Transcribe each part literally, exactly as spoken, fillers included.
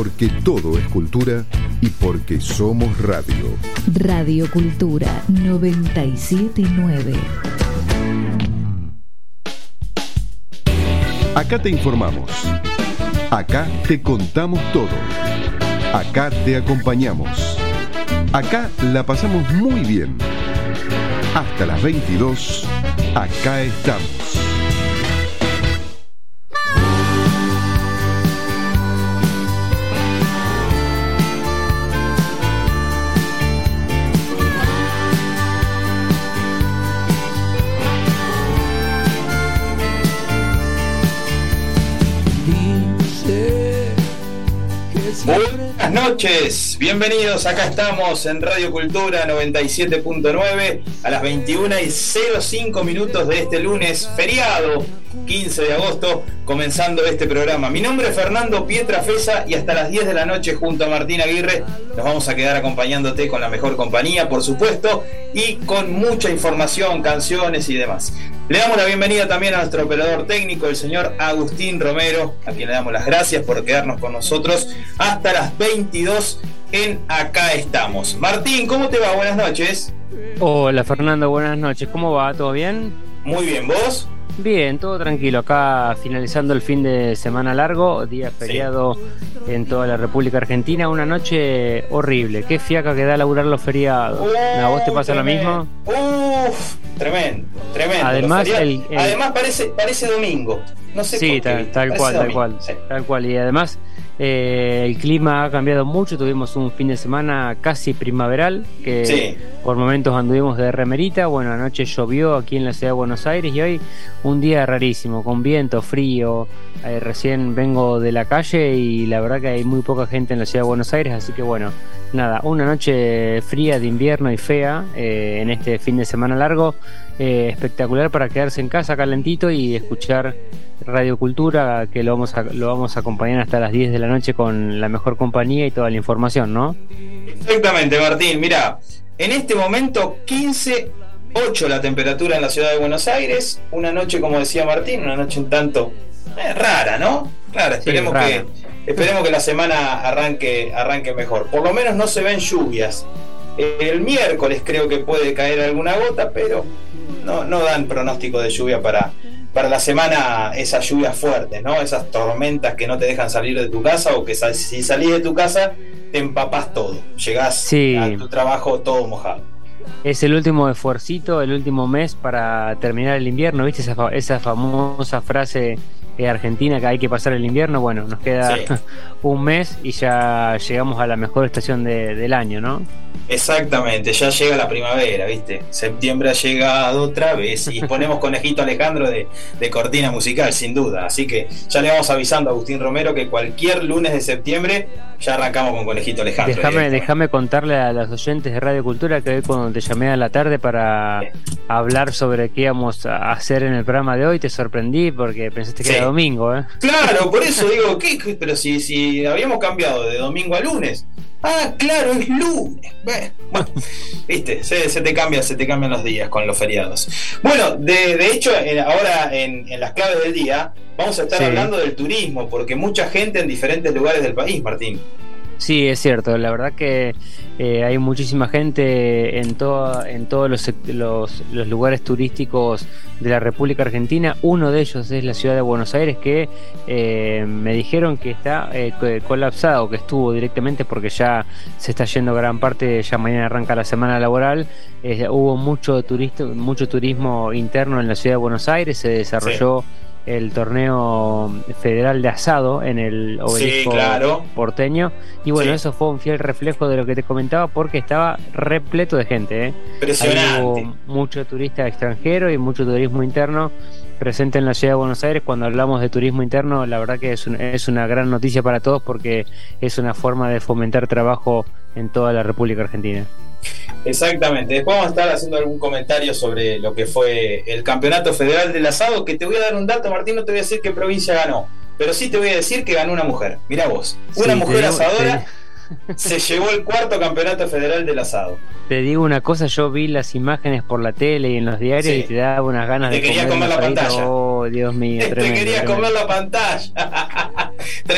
porque todo es cultura y porque somos radio. Radio Cultura noventa y siete punto nueve. Acá te informamos. Acá te contamos todo. Acá te acompañamos. Acá la pasamos muy bien. Hasta las veintidós, acá estamos. Buenas noches, bienvenidos, acá estamos en Radio Cultura noventa y siete punto nueve a las veintiuna y cero cinco minutos de este lunes feriado quince de agosto, comenzando este programa. Mi nombre es Fernando Pietrafesa y hasta las diez de la noche junto a Martín Aguirre nos vamos a quedar acompañándote con la mejor compañía, por supuesto, y con mucha información, canciones y demás. Le damos la bienvenida también a nuestro operador técnico, el señor Agustín Romero, a quien le damos las gracias por quedarnos con nosotros hasta las veintidós en Acá Estamos. Martín, ¿cómo te va? Buenas noches. Hola Fernando, buenas noches. ¿Cómo va? ¿Todo bien? Muy bien, ¿vos? Bien, todo tranquilo. Acá finalizando el fin de semana largo, día feriado sí. En toda la República Argentina. Una noche horrible. Qué fiaca que da laburar los feriados. Uh, ¿A vos te pasa tremendo. Lo mismo? Uf, tremendo, tremendo. Además, el, el... además parece, parece domingo. No sé sí, por qué. tal, tal cual, tal cual, sí. tal cual. Y además eh, el clima ha cambiado mucho. Tuvimos un fin de semana casi primaveral, que sí. por momentos anduvimos de remerita. Bueno, anoche llovió aquí en la ciudad de Buenos Aires y hoy un día rarísimo, con viento, frío. Eh, recién vengo de la calle y la verdad que hay muy poca gente en la ciudad de Buenos Aires, así que bueno, nada, una noche fría de invierno y fea eh, en este fin de semana largo, eh, espectacular para quedarse en casa calentito y escuchar Radio Cultura, que lo vamos a, lo vamos a acompañar hasta las diez de la noche con la mejor compañía y toda la información, ¿no? Exactamente, Martín. Mirá, en este momento quince ocho la temperatura en la ciudad de Buenos Aires. Una noche, como decía Martín, una noche un tanto eh, rara, ¿no? Rara, esperemos, sí, rara. que esperemos que la semana arranque, arranque mejor. Por lo menos no se ven lluvias. El miércoles creo que puede caer alguna gota, pero no, no dan pronóstico de lluvia para, para la semana, esas lluvias fuertes, ¿no? Esas tormentas que no te dejan salir de tu casa, o que si salís de tu casa te empapás todo. Llegás sí. a tu trabajo todo mojado. Es el último esfuercito, el último mes para terminar el invierno, ¿viste? Esa, esa famosa frase eh, argentina que hay que pasar el invierno. Bueno, nos queda sí. un mes y ya llegamos a la mejor estación de, del año, ¿no? Exactamente, ya llega la primavera, ¿viste? Septiembre ha llegado otra vez y ponemos Conejito Alejandro de, de cortina musical, sin duda. Así que ya le vamos avisando a Agustín Romero que cualquier lunes de septiembre ya arrancamos con Conejito Alejandro. Déjame, déjame contarle a los oyentes de Radio Cultura que hoy cuando te llamé a la tarde para sí. hablar sobre qué íbamos a hacer en el programa de hoy, te sorprendí porque pensaste que sí. era domingo, ¿eh? Claro, por eso digo, ¿qué? Pero si, si habíamos cambiado de domingo a lunes. Ah, claro, es lunes. Bueno, viste, se, se te cambia, se te cambian los días con los feriados. Bueno, de, de hecho, en, ahora en, en las claves del día vamos a estar sí. hablando del turismo, porque mucha gente en diferentes lugares del país, Martín. Sí, es cierto, la verdad que eh, hay muchísima gente en, todo, en todos los, los, los lugares turísticos de la República Argentina. Uno de ellos es la ciudad de Buenos Aires, que eh, me dijeron que está eh, colapsado, que estuvo directamente porque ya se está yendo gran parte, ya mañana arranca la semana laboral. Eh, hubo mucho, turista, mucho turismo interno en la ciudad de Buenos Aires, se desarrolló... Sí. el torneo federal de asado en el Obelisco sí, claro. porteño, y bueno, sí. eso fue un fiel reflejo de lo que te comentaba, porque estaba repleto de gente, ¿eh? Impresionante. Hubo mucho turista extranjero y mucho turismo interno presente en la ciudad de Buenos Aires. Cuando hablamos de turismo interno, la verdad que es, un, es una gran noticia para todos, porque es una forma de fomentar trabajo en toda la República Argentina. Exactamente, después vamos a estar haciendo algún comentario sobre lo que fue el Campeonato Federal del Asado, que te voy a dar un dato, Martín, no te voy a decir qué provincia ganó, pero sí te voy a decir que ganó una mujer. Mirá vos, una sí, mujer digo, asadora te... se llevó el cuarto Campeonato Federal del Asado. Te digo una cosa, yo vi las imágenes por la tele y en los diarios sí. y te daba unas ganas te de comer, comer la pantalla. pantalla. Oh, Dios mío, te tremendo, querías tremendo. comer la pantalla. Tremendo,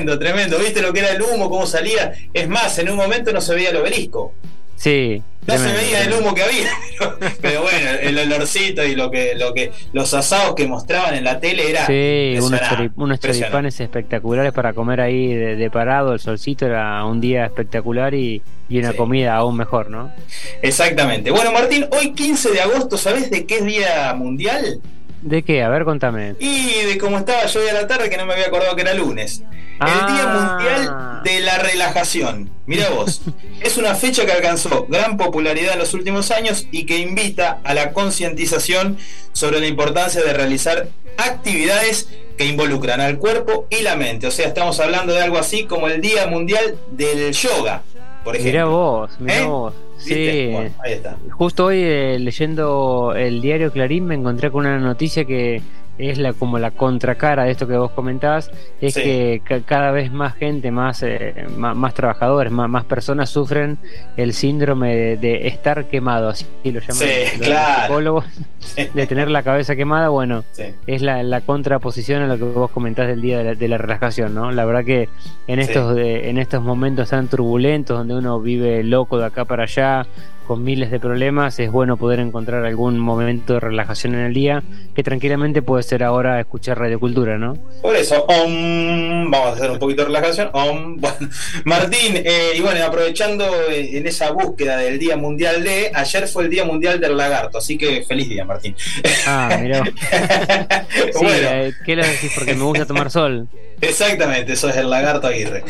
tremendo, tremendo. ¿Viste lo que era el humo, cómo salía? Es más, en un momento no se veía el obelisco. Sí. No tremendo, se veía tremendo. El humo que había, pero, pero bueno, el olorcito y lo que, lo que los asados que mostraban en la tele era sí, unos, chorip, unos choripanes espectaculares para comer ahí de, de parado, el solcito era un día espectacular y, y una sí. comida aún mejor, ¿no? Exactamente. Bueno, Martín, hoy quince de agosto, ¿sabés de qué es Día Mundial? ¿De qué? A ver, contame. Y de cómo estaba yo hoy a la tarde, que no me había acordado que era lunes. El ah. Día Mundial de la Relajación. Mirá vos, es una fecha que alcanzó gran popularidad en los últimos años y que invita a la concientización sobre la importancia de realizar actividades que involucran al cuerpo y la mente. O sea, estamos hablando de algo así como el Día Mundial del Yoga, por ejemplo. Mirá vos, mirá ¿Eh? vos. Sí, bueno, ahí está. Justo hoy eh, leyendo el diario Clarín me encontré con una noticia que es la como la contracara de esto que vos comentabas, es sí. que ca- cada vez más gente, más eh, más, más trabajadores, más, más personas sufren el síndrome de, de estar quemado, así lo llaman sí, los claro. psicólogos, sí. de tener la cabeza quemada. Bueno, sí. es la, la contraposición a lo que vos comentás del día de la, de la relajación, ¿no? La verdad que en estos sí. de, en estos momentos tan turbulentos donde uno vive loco de acá para allá con miles de problemas, es bueno poder encontrar algún momento de relajación en el día, que tranquilamente puede ser ahora escuchar Radio Cultura, ¿no? Por eso, om, vamos a hacer un poquito de relajación. Om, bueno, Martín, eh, y bueno, aprovechando en esa búsqueda del Día Mundial de, ayer fue el Día Mundial del Lagarto, así que feliz día, Martín. Ah, mirá. Sí, bueno. eh, ¿qué le decís? Porque me gusta tomar sol. Exactamente, eso es el Lagarto Aguirre.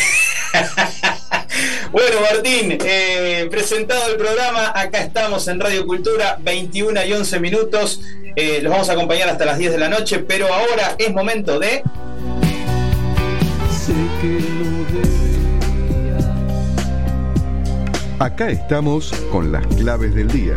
Bueno, Martín, eh, presentado el programa, acá estamos en Radio Cultura, veintiuna y once minutos, eh, los vamos a acompañar hasta las diez de la noche, pero ahora es momento de... Sé que no debería. Acá estamos con las claves del día.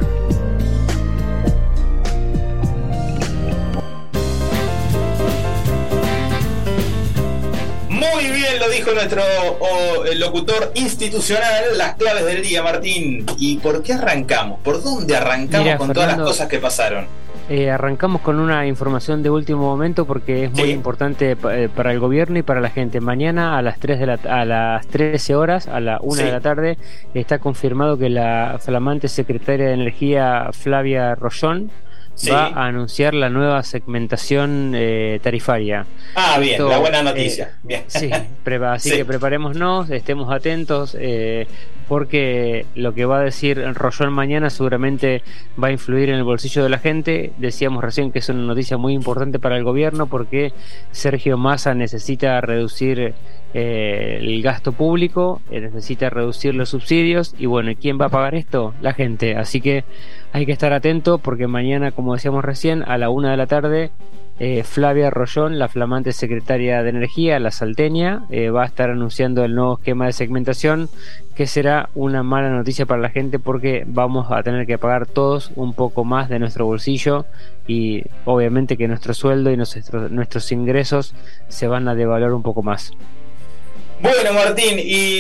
Muy bien, lo dijo nuestro oh, el locutor institucional, las claves del día, Martín. ¿Y por qué arrancamos? ¿Por dónde arrancamos Mira, con Fernando, todas las cosas que pasaron? Eh, arrancamos con una información de último momento porque es muy sí. importante eh, para el gobierno y para la gente. Mañana a las tres de la, a las trece horas, a la una sí. de la tarde, está confirmado que la flamante secretaria de Energía, Flavia Rollón, Sí. va a anunciar la nueva segmentación eh, tarifaria. Ah, bien, Esto, la buena noticia. Eh, bien. Sí, pre- así sí. que preparémonos, estemos atentos, eh, porque lo que va a decir Rollón mañana seguramente va a influir en el bolsillo de la gente. Decíamos recién que es una noticia muy importante para el gobierno porque Sergio Massa necesita reducir eh, el gasto público, eh, necesita reducir los subsidios y bueno, ¿quién va a pagar esto? La gente. Así que hay que estar atento porque mañana, como decíamos recién, a la una de la tarde, eh, Flavia Rollón, la flamante secretaria de Energía, la salteña, eh, va a estar anunciando el nuevo esquema de segmentación, que será una mala noticia para la gente porque vamos a tener que pagar todos un poco más de nuestro bolsillo y obviamente que nuestro sueldo y nuestros, nuestros ingresos se van a devaluar un poco más. Bueno, Martín,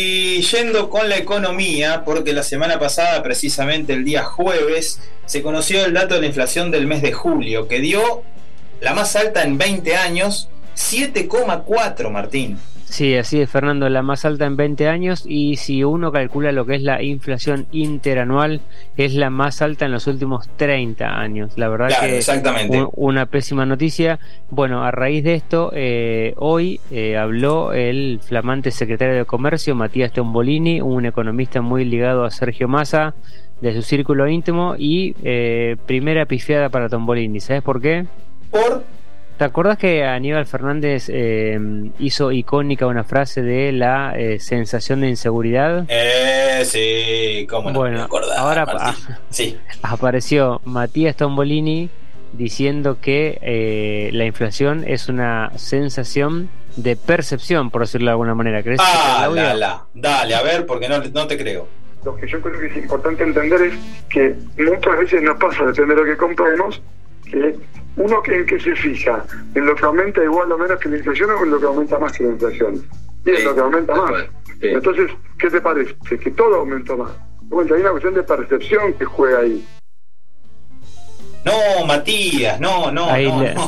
y yendo con la economía, porque la semana pasada, precisamente el día jueves, se conoció el dato de la inflación del mes de julio, que dio la más alta en veinte años, siete coma cuatro, Martín. Sí, así es, Fernando, la más alta en veinte años, y si uno calcula lo que es la inflación interanual, es la más alta en los últimos treinta años. La verdad claro, que exactamente. Un, una pésima noticia. Bueno, a raíz de esto, eh, hoy eh, habló el flamante secretario de Comercio, Matías Tombolini, un economista muy ligado a Sergio Massa, de su círculo íntimo, y eh, primera pifiada para Tombolini. ¿Sabes por qué? Por... ¿Te acordás que Aníbal Fernández eh, hizo icónica una frase de la eh, sensación de inseguridad? Eh, sí, cómo no bueno, me acordaba, ahora a, sí. apareció Matías Tombolini diciendo que eh, la inflación es una sensación de percepción, por decirlo de alguna manera. ¿Crees ah, que la, la, dale, a ver, porque no, no te creo. Lo que yo creo que es importante entender es que muchas veces nos pasa, depende de lo que compremos, que uno que en qué se fija, en lo que aumenta igual o menos que la inflación o en lo que aumenta más que la inflación. Y en lo que aumenta más. Sí. Entonces, ¿qué te parece? Que todo aumenta más. Bueno, hay una cuestión de percepción que juega ahí. No, Matías, no, no, ahí no, le, no.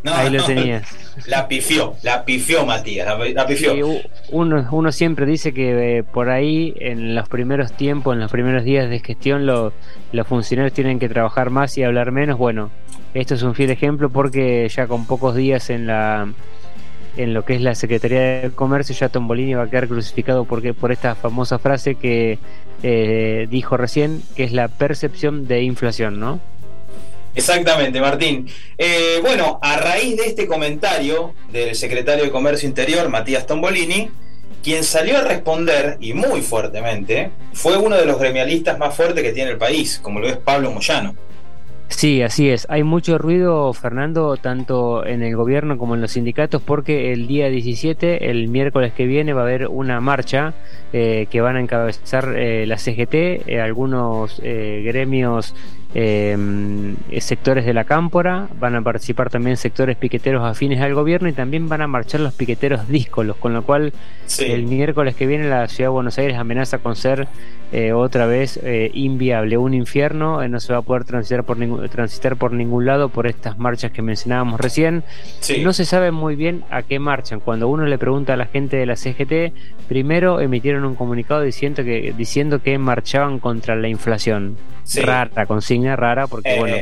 No, ahí lo no, tenías. La pifió, la pifió Matías, la, la pifió. Sí, uno, uno siempre dice que eh, por ahí en los primeros tiempos, en los primeros días de gestión, lo, los funcionarios tienen que trabajar más y hablar menos. Bueno, esto es un fiel ejemplo porque ya con pocos días en la en lo que es la Secretaría de Comercio, ya Tombolini va a quedar crucificado porque por esta famosa frase que eh, dijo recién, que es la percepción de inflación, ¿no? Exactamente, Martín. Eh, bueno, a raíz de este comentario del secretario de Comercio Interior, Matías Tombolini, quien salió a responder, y muy fuertemente, fue uno de los gremialistas más fuertes que tiene el país, como lo es Pablo Moyano. Sí, así es. Hay mucho ruido, Fernando, tanto en el gobierno como en los sindicatos, porque el día diecisiete, el miércoles que viene, va a haber una marcha eh, que van a encabezar eh, la C G T, eh, algunos eh, gremios, eh, sectores de la cámpora, van a participar también sectores piqueteros afines al gobierno y también van a marchar los piqueteros díscolos, con lo cual sí. El miércoles que viene la ciudad de Buenos Aires amenaza con ser eh, otra vez eh, inviable, un infierno, eh, no se va a poder transitar por ningún transitar por ningún lado por estas marchas que mencionábamos recién. Sí. No se sabe muy bien a qué marchan. Cuando uno le pregunta a la gente de la C G T, primero emitieron un comunicado diciendo que diciendo que marchaban contra la inflación. Sí. Rara, consigna rara, porque eh, bueno,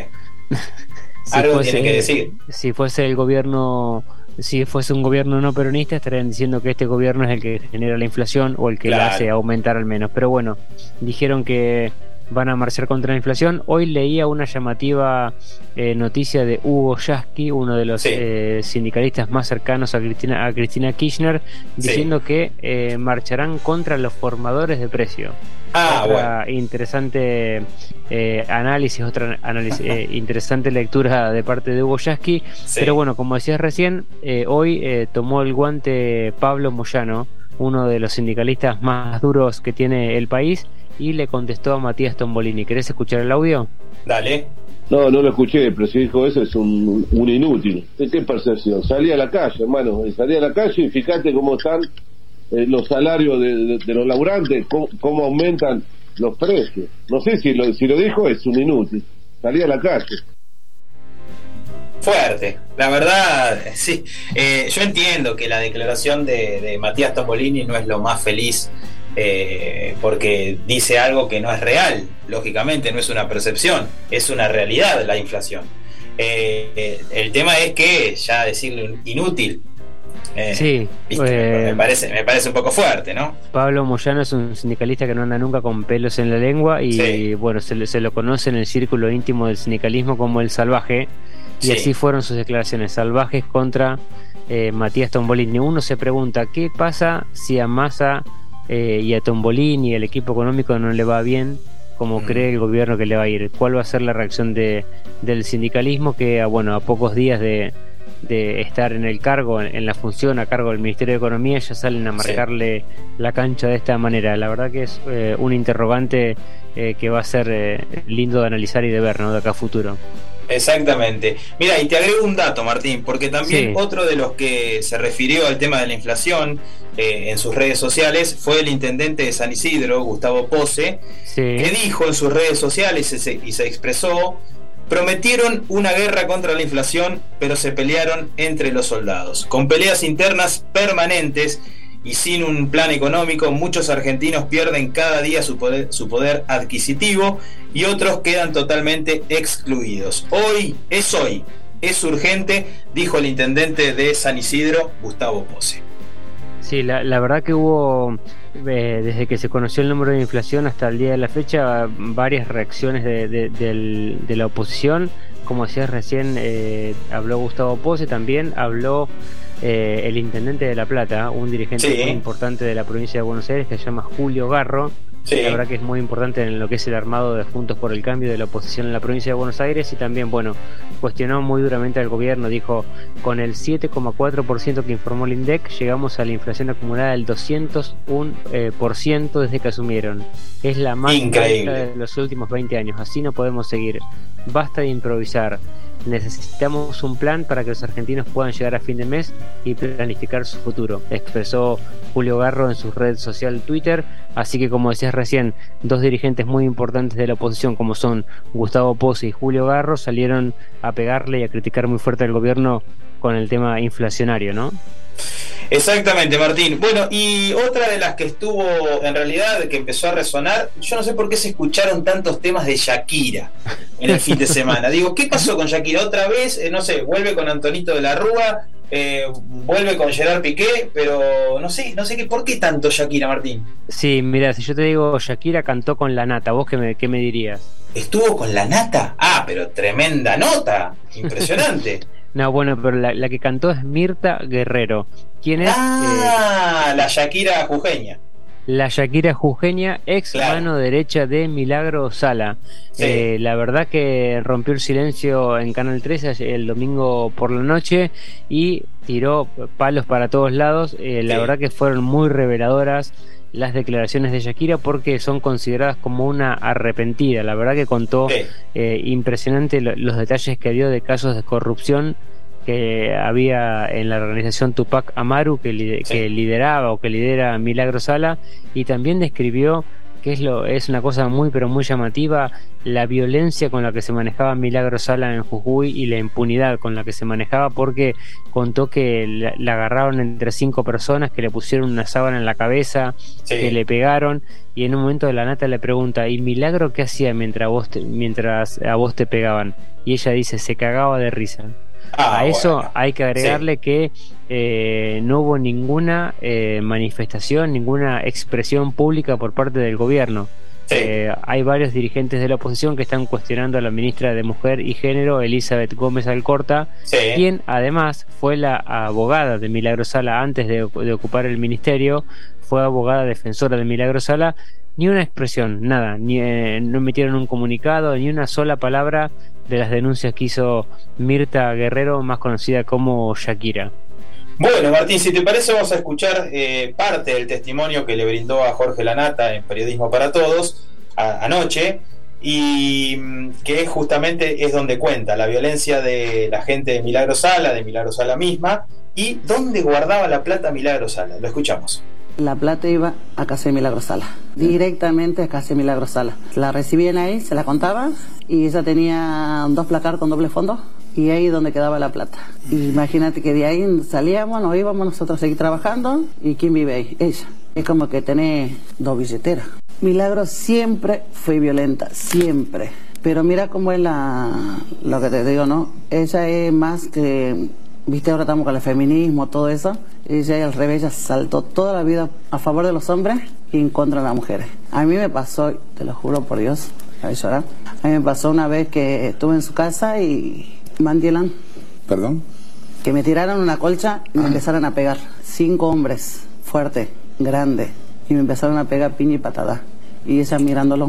si algo fuese, tiene que decir. Si fuese el gobierno, si fuese un gobierno no peronista, estarían diciendo que este gobierno es el que genera la inflación o el que claro. la hace aumentar al menos. Pero bueno, dijeron que van a marchar contra la inflación. Hoy leía una llamativa eh, noticia de Hugo Yasky, uno de los sí. eh, sindicalistas más cercanos a Cristina, a Cristina Kirchner, diciendo sí. que eh, marcharán contra los formadores de precio. Ah, otra bueno. interesante eh, análisis, otra análisis, eh, interesante lectura de parte de Hugo Yasky. Sí. Pero bueno, como decías recién, eh, hoy eh, tomó el guante Pablo Moyano, uno de los sindicalistas más duros que tiene el país, y le contestó a Matías Tombolini. ¿Querés escuchar el audio? Dale. No, no lo escuché, pero si dijo eso es un, un inútil. ¿De qué percepción? Salí a la calle, hermano, salí a la calle y fíjate cómo están eh, los salarios de, de, de los laburantes, cómo, cómo aumentan los precios. No sé si lo, si lo dijo, es un inútil. Salí a la calle. Fuerte, la verdad, sí. Eh, yo entiendo que la declaración de, de Matías Tombolini no es lo más feliz, eh, porque dice algo que no es real, lógicamente, no es una percepción, es una realidad la inflación. Eh, eh, el tema es que ya decirlo inútil, eh, sí, ¿viste? Eh, me, parece, me parece un poco fuerte, ¿no? Pablo Moyano es un sindicalista que no anda nunca con pelos en la lengua y sí. bueno, se, se lo conoce en el círculo íntimo del sindicalismo como el salvaje. Y sí. así fueron sus declaraciones salvajes contra eh, Matías Tombolini. Uno se pregunta, ¿qué pasa si a Massa eh, y a Tombolini y el equipo económico no le va bien como mm. cree el gobierno que le va a ir? ¿Cuál va a ser la reacción de, del sindicalismo que, a, bueno, a pocos días de, de estar en el cargo, en, en la función a cargo del Ministerio de Economía, ya salen a marcarle sí. la cancha de esta manera? La verdad que es eh, un interrogante eh, que va a ser eh, lindo de analizar y de ver, ¿no?, de acá a futuro. Exactamente. Mira, y te agrego un dato, Martín, porque también sí. otro de los que se refirió al tema de la inflación eh, en sus redes sociales fue el intendente de San Isidro, Gustavo Pose, sí. que dijo en sus redes sociales y se, y se expresó: prometieron una guerra contra la inflación, pero se pelearon entre los soldados. Con peleas internas permanentes y sin un plan económico, muchos argentinos pierden cada día su poder, su poder adquisitivo y otros quedan totalmente excluidos. Hoy es hoy, es urgente, dijo el intendente de San Isidro, Gustavo Pose. Sí, la, la verdad que hubo, eh, desde que se conoció el número de inflación hasta el día de la fecha, varias reacciones de, de, de, de la oposición. Como decías recién, eh, habló Gustavo Pose, también habló Eh, el intendente de La Plata, un dirigente sí. muy importante de la provincia de Buenos Aires que se llama Julio Garro. Sí. La verdad que es muy importante en lo que es el armado de Juntos por el Cambio de la oposición en la provincia de Buenos Aires, y también, bueno, cuestionó muy duramente al gobierno. Dijo: con el siete coma cuatro por ciento que informó el INDEC, llegamos a la inflación acumulada del doscientos uno por ciento desde que asumieron. Es la más increíble alta de los últimos veinte años. Así no podemos seguir. Basta de improvisar. Necesitamos un plan para que los argentinos puedan llegar a fin de mes y planificar su futuro, expresó Julio Garro en su red social Twitter. Así que, como decías recién, dos dirigentes muy importantes de la oposición, como son Gustavo Pose y Julio Garro, salieron a pegarle y a criticar muy fuerte al gobierno con el tema inflacionario, ¿no? Exactamente, Martín. Bueno, y otra de las que estuvo, en realidad, que empezó a resonar, yo no sé por qué se escucharon tantos temas de Shakira en el fin de semana. Digo, ¿qué pasó con Shakira? Otra vez, eh, no sé, vuelve con Antonito de la Rúa, eh, vuelve con Gerard Piqué, pero no sé, no sé qué, ¿por qué tanto Shakira, Martín? Sí, mira, si yo te digo Shakira cantó con La Nata, ¿vos qué me, qué me dirías? ¿Estuvo con La Nata? Ah, pero tremenda nota, impresionante. No, bueno, pero la, la que cantó es Mirta Guerrero. ¿Quién es? Ah, eh, la Shakira jujeña. La Shakira jujeña, ex claro. mano derecha de Milagro Sala. Sí. Eh, la verdad que rompió el silencio en Canal trece el domingo por la noche y tiró palos para todos lados. Eh, la sí. verdad que fueron muy reveladoras las declaraciones de Shakira porque son consideradas como una arrepentida. La verdad que contó sí. eh, impresionante lo, los detalles que dio de casos de corrupción que había en la organización Tupac Amaru que, li sí. que lideraba o que lidera Milagro Sala, y también describió que es lo es una cosa muy pero muy llamativa, la violencia con la que se manejaba Milagro Sala en Jujuy y la impunidad con la que se manejaba, porque contó que la, la agarraron entre cinco personas, que le pusieron una sábana en la cabeza, sí. que le pegaron, y en un momento de La Nata le pregunta, ¿y Milagro qué hacía mientras, vos te, mientras a vos te pegaban? Y ella dice, se cagaba de risa. Ah, a eso bueno. hay que agregarle sí. que eh, no hubo ninguna eh, manifestación, ninguna expresión pública por parte del gobierno. Sí. Eh, hay varios dirigentes de la oposición que están cuestionando a la ministra de Mujer y Género, Elizabeth Gómez Alcorta, sí. quien además fue la abogada de Milagro Sala antes de, de ocupar el ministerio, fue abogada defensora de Milagro Sala. Ni una expresión, nada, ni, eh, no emitieron un comunicado, ni una sola palabra de las denuncias que hizo Mirta Guerrero, más conocida como Shakira. Bueno, Martín, si te parece vamos a escuchar eh, parte del testimonio que le brindó a Jorge La Nata en Periodismo para Todos a, anoche, y que justamente es donde cuenta la violencia de la gente de Milagro Sala, de Milagro Sala misma, y dónde guardaba la plata Milagro Sala. Lo escuchamos. La plata iba a casa de Milagro Sala, directamente a casa de Milagro Sala. La recibían ahí, se la contaban, y ella tenía dos placar con doble fondo, y ahí donde quedaba la plata. Y imagínate que de ahí salíamos, nos íbamos nosotros a seguir trabajando, y ¿quién vive ahí? Ella. Es como que tenés dos billeteras. Milagro siempre fue violenta, siempre. Pero mira cómo es la, lo que te digo, ¿no? Ella es más que... Viste, ahora estamos con el feminismo, todo eso. Ella al revés, ella saltó toda la vida a favor de los hombres y en contra de las mujeres. A mí me pasó, te lo juro por Dios, a llorar. A mí me pasó una vez que estuve en su casa y Mandielan. ¿Perdón? Que me tiraron una colcha y me empezaron a pegar. Cinco hombres, fuertes, grandes. Y me empezaron a pegar piña y patada. Y ella mirándolo.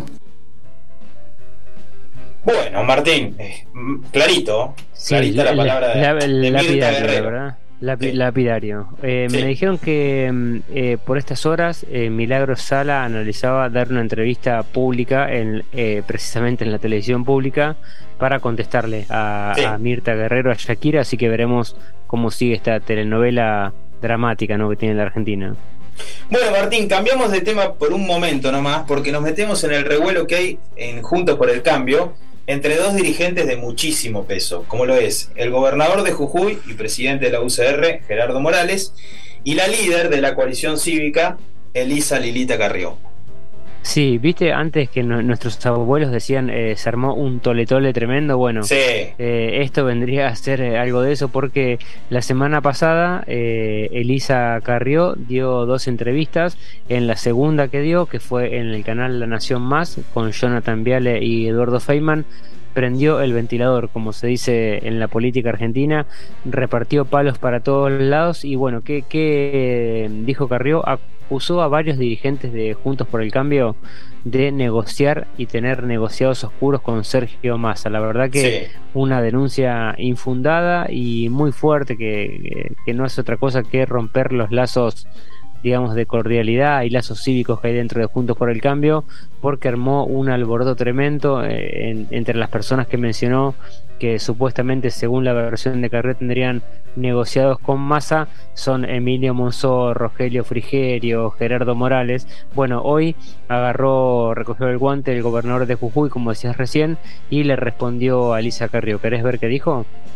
Bueno, Martín, eh, clarito, sí, clarita la, la palabra de, la, de Mirta lapidario, Guerrero, ¿verdad? Lapi, sí. Lapidario. Eh, sí. Me dijeron que eh, por estas horas eh, Milagro Sala analizaba dar una entrevista pública, en, eh, precisamente en la televisión pública, para contestarle a, sí. a Mirta Guerrero, a Shakira, así que veremos cómo sigue esta telenovela dramática, ¿no?, que tiene la Argentina. Bueno, Martín, cambiamos de tema por un momento nomás, porque nos metemos en el revuelo que hay en Juntos por el Cambio entre dos dirigentes de muchísimo peso, como lo es el gobernador de Jujuy y presidente de la U C R, Gerardo Morales, y la líder de la coalición cívica, Elisa Lilita Carrió. Sí, viste, antes que no, nuestros abuelos decían eh, se armó un tole-tole tremendo, bueno, sí. eh, esto vendría a ser eh, algo de eso, porque la semana pasada eh, Elisa Carrió dio dos entrevistas. En la segunda que dio, que fue en el canal La Nación Más, con Jonathan Viale y Eduardo Feynman, prendió el ventilador, como se dice en la política argentina, repartió palos para todos lados. Y bueno, ¿qué, qué dijo Carrió? Acusó a varios dirigentes de Juntos por el Cambio de negociar y tener negociados oscuros con Sergio Massa. La verdad que sí. una denuncia infundada y muy fuerte, que, que no es otra cosa que romper los lazos, digamos, de cordialidad y lazos cívicos que hay dentro de Juntos por el Cambio, porque armó un alboroto tremendo eh, en, entre las personas que mencionó, que supuestamente, según la versión de Carrió, tendrían negociados con Massa. Son Emilio Monzó, Rogelio Frigerio, Gerardo Morales. Bueno, hoy agarró, recogió el guante el gobernador de Jujuy, como decías recién, y le respondió a Elisa Carrió. ¿Querés ver qué dijo?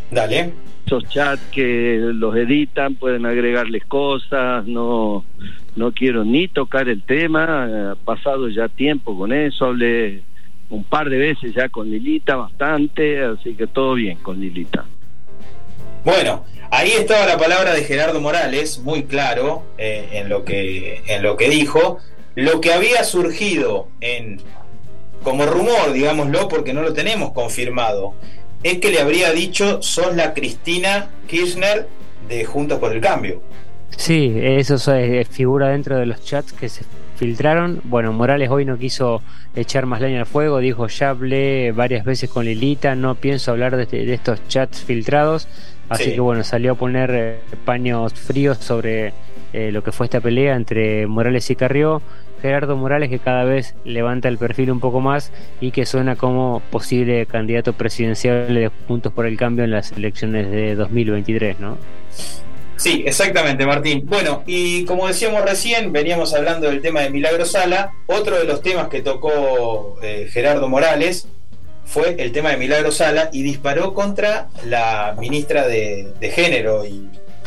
Dale. Esos chats que los editan, pueden agregarles cosas, no no quiero ni tocar el tema, ha pasado ya tiempo con eso, hablé un par de veces ya con Lilita, bastante, así que todo bien con Lilita. Bueno, ahí estaba la palabra de Gerardo Morales, muy claro eh, en lo que en lo que dijo, lo que había surgido en como rumor, digámoslo, porque no lo tenemos confirmado, es que le habría dicho: sos la Cristina Kirchner de Juntos por el Cambio. Sí, eso es, figura dentro de los chats que se filtraron. Bueno, Morales hoy no quiso echar más leña al fuego, dijo: ya hablé varias veces con Lilita, no pienso hablar de, de estos chats filtrados, así sí. que bueno, salió a poner eh, paños fríos sobre eh, lo que fue esta pelea entre Morales y Carrió. Gerardo Morales, que cada vez levanta el perfil un poco más y que suena como posible candidato presidencial de Juntos por el Cambio en las elecciones de dos mil veintitrés, ¿no? Sí, exactamente, Martín. Bueno, y como decíamos recién, veníamos hablando del tema de Milagro Sala. Otro de los temas que tocó eh, Gerardo Morales fue el tema de Milagro Sala y disparó contra la ministra de, de Género, y,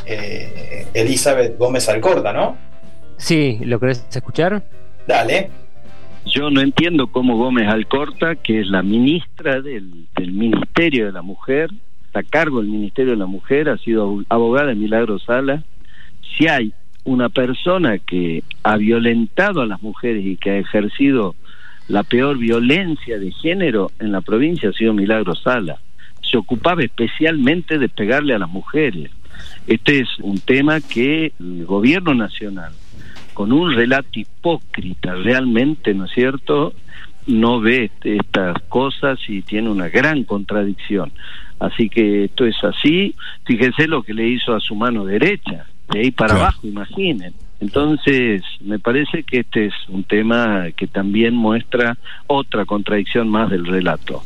eh, Elizabeth Gómez Alcorta, ¿no? Sí, ¿lo querés escuchar? Dale. Yo no entiendo cómo Gómez Alcorta, que es la ministra del, del Ministerio de la Mujer, está a cargo del Ministerio de la Mujer, ha sido abogada de Milagro Sala. Si hay una persona que ha violentado a las mujeres y que ha ejercido la peor violencia de género en la provincia, ha sido Milagro Sala. Se ocupaba especialmente de pegarle a las mujeres. Este es un tema que el gobierno nacional, con un relato hipócrita realmente, ¿no es cierto?, no ve estas cosas y tiene una gran contradicción. Así que esto es así. Fíjense lo que le hizo a su mano derecha, de ahí para claro. abajo, imaginen. Entonces, me parece que este es un tema que también muestra otra contradicción más del relato.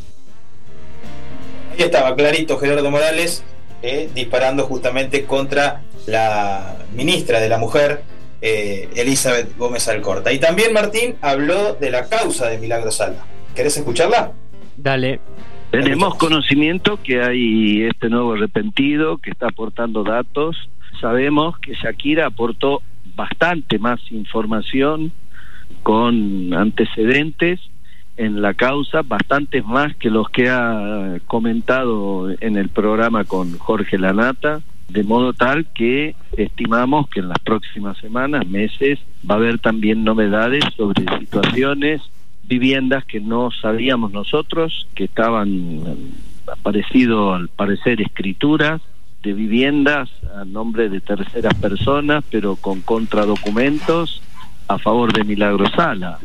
Ahí estaba clarito Gerardo Morales eh, disparando justamente contra la ministra de la Mujer, Eh, Elizabeth Gómez Alcorta. Y también Martín habló de la causa de Milagro Sala. ¿Querés escucharla? Dale. Tenemos conocimiento que hay este nuevo arrepentido que está aportando datos. Sabemos que Shakira aportó bastante más información con antecedentes en la causa, bastantes más que los que ha comentado en el programa con Jorge Lanata, de modo tal que estimamos que en las próximas semanas, meses, va a haber también novedades sobre situaciones, viviendas que no sabíamos nosotros, que estaban aparecido al parecer escrituras de viviendas a nombre de terceras personas, pero con contradocumentos a favor de Milagro Sala.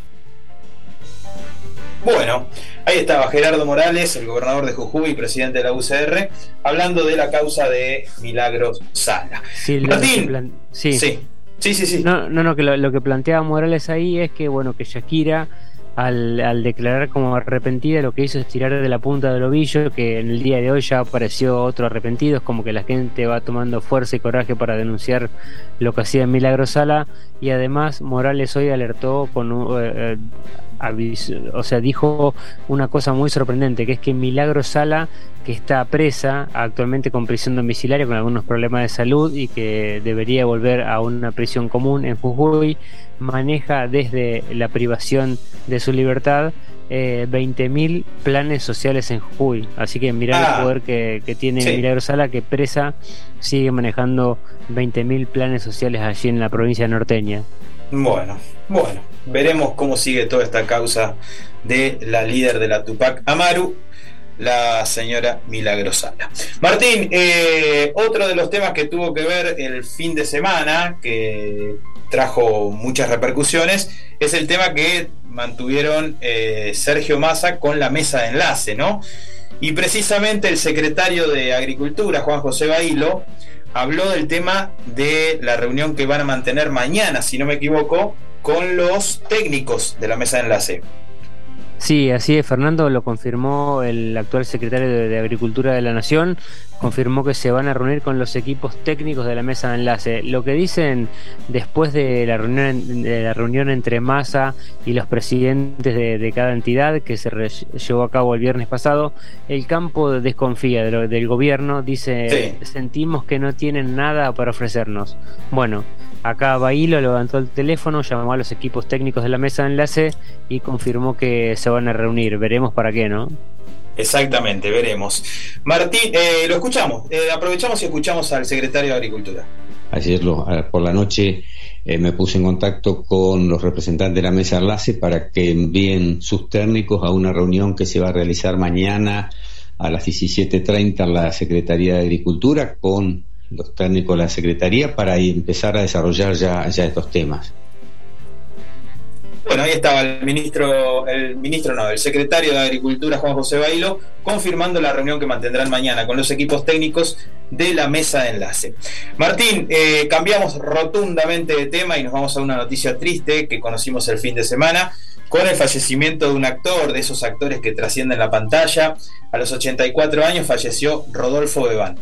Bueno, ahí estaba Gerardo Morales, el gobernador de Jujuy y presidente de la U C R, hablando de la causa de Milagro Sala. Sí, Martín, plan... sí. sí, sí, sí, sí. No, no, no, que lo, lo que planteaba Morales ahí es que, bueno, que Shakira, al, al declarar como arrepentida, lo que hizo es tirar de la punta del ovillo, que en el día de hoy ya apareció otro arrepentido. Es como que la gente va tomando fuerza y coraje para denunciar lo que hacía Milagro Sala, y además Morales hoy alertó con un... Eh, Aviso, o sea, dijo una cosa muy sorprendente, que es que Milagro Sala, que está presa actualmente con prisión domiciliaria con algunos problemas de salud y que debería volver a una prisión común en Jujuy, maneja desde la privación de su libertad eh, veinte mil planes sociales en Jujuy. Así que mirá ah, el poder que, que tiene sí. Milagro Sala, que presa sigue manejando veinte mil planes sociales allí en la provincia norteña. Bueno, bueno, veremos cómo sigue toda esta causa de la líder de la Tupac Amaru, la señora Milagro Sala. Martín, eh, otro de los temas que tuvo que ver el fin de semana, que trajo muchas repercusiones, es el tema que mantuvieron eh, Sergio Massa con la mesa de enlace, ¿no? Y precisamente el secretario de Agricultura, Juan José Bailo, habló del tema de la reunión que van a mantener mañana, si no me equivoco, con los técnicos de la mesa de enlace. Sí, así es, Fernando, lo confirmó el actual secretario de, de Agricultura de la Nación, confirmó que se van a reunir con los equipos técnicos de la mesa de enlace. Lo que dicen después de la reunión, de la reunión entre Massa y los presidentes de, de cada entidad que se re, llevó a cabo el viernes pasado, el campo desconfía de lo, del gobierno, dice, sí. sentimos que no tienen nada para ofrecernos. Bueno, acá Bailo levantó el teléfono, llamó a los equipos técnicos de la mesa de enlace y confirmó que se van a reunir. Veremos para qué, ¿no? Exactamente, veremos. Martín, eh, lo escuchamos, eh, aprovechamos y escuchamos al secretario de Agricultura. Ayer lo, por la noche eh, me puse en contacto con los representantes de la mesa de enlace para que envíen sus técnicos a una reunión que se va a realizar mañana a las diecisiete treinta en la Secretaría de Agricultura con los técnicos de la Secretaría para empezar a desarrollar ya, ya estos temas. Bueno, ahí estaba el ministro, el ministro no, el secretario de Agricultura, Juan José Bailo, confirmando la reunión que mantendrán mañana con los equipos técnicos de la mesa de enlace. Martín, eh, cambiamos rotundamente de tema y nos vamos a una noticia triste que conocimos el fin de semana, con el fallecimiento de un actor, de esos actores que trascienden la pantalla. A los ochenta y cuatro años falleció Rodolfo Bebán.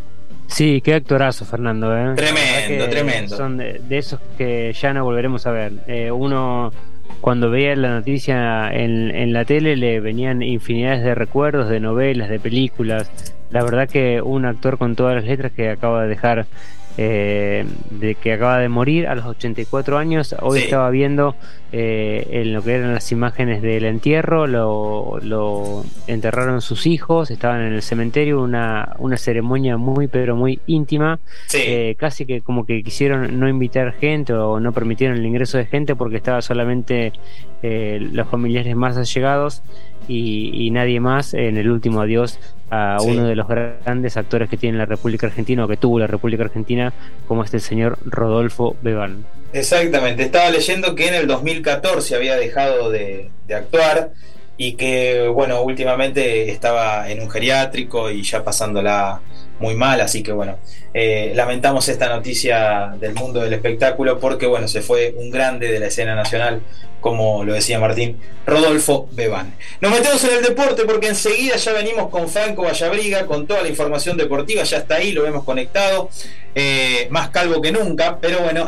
Sí, qué actorazo, Fernando, ¿eh? Tremendo, tremendo. Son de, de esos que ya no volveremos a ver. Eh, uno, cuando veía la noticia en, en la tele, le venían infinidades de recuerdos, de novelas, de películas. La verdad que un actor con todas las letras que acaba de dejar, eh, de que acaba de morir a los ochenta y cuatro años. Hoy sí. Estaba viendo eh, en lo que eran las imágenes del entierro, lo, lo enterraron sus hijos, estaban en el cementerio, una, una ceremonia muy pero muy íntima, sí. eh, casi que como que quisieron no invitar gente o no permitieron el ingreso de gente porque estaba solamente eh, los familiares más allegados y, y nadie más en el último adiós a sí. uno de los grandes actores que tiene la República Argentina o que tuvo la República Argentina, como este señor Rodolfo Bebán. Exactamente, estaba leyendo que en el dos mil catorce había dejado de, de actuar y que, bueno, últimamente estaba en un geriátrico y ya pasándola muy mal, así que bueno, eh, lamentamos esta noticia del mundo del espectáculo porque, bueno, se fue un grande de la escena nacional, como lo decía Martín, Rodolfo Bebán. Nos metemos en el deporte porque enseguida ya venimos con Franco Vallabriga con toda la información deportiva, ya está ahí, lo hemos conectado, eh, más calvo que nunca, pero bueno,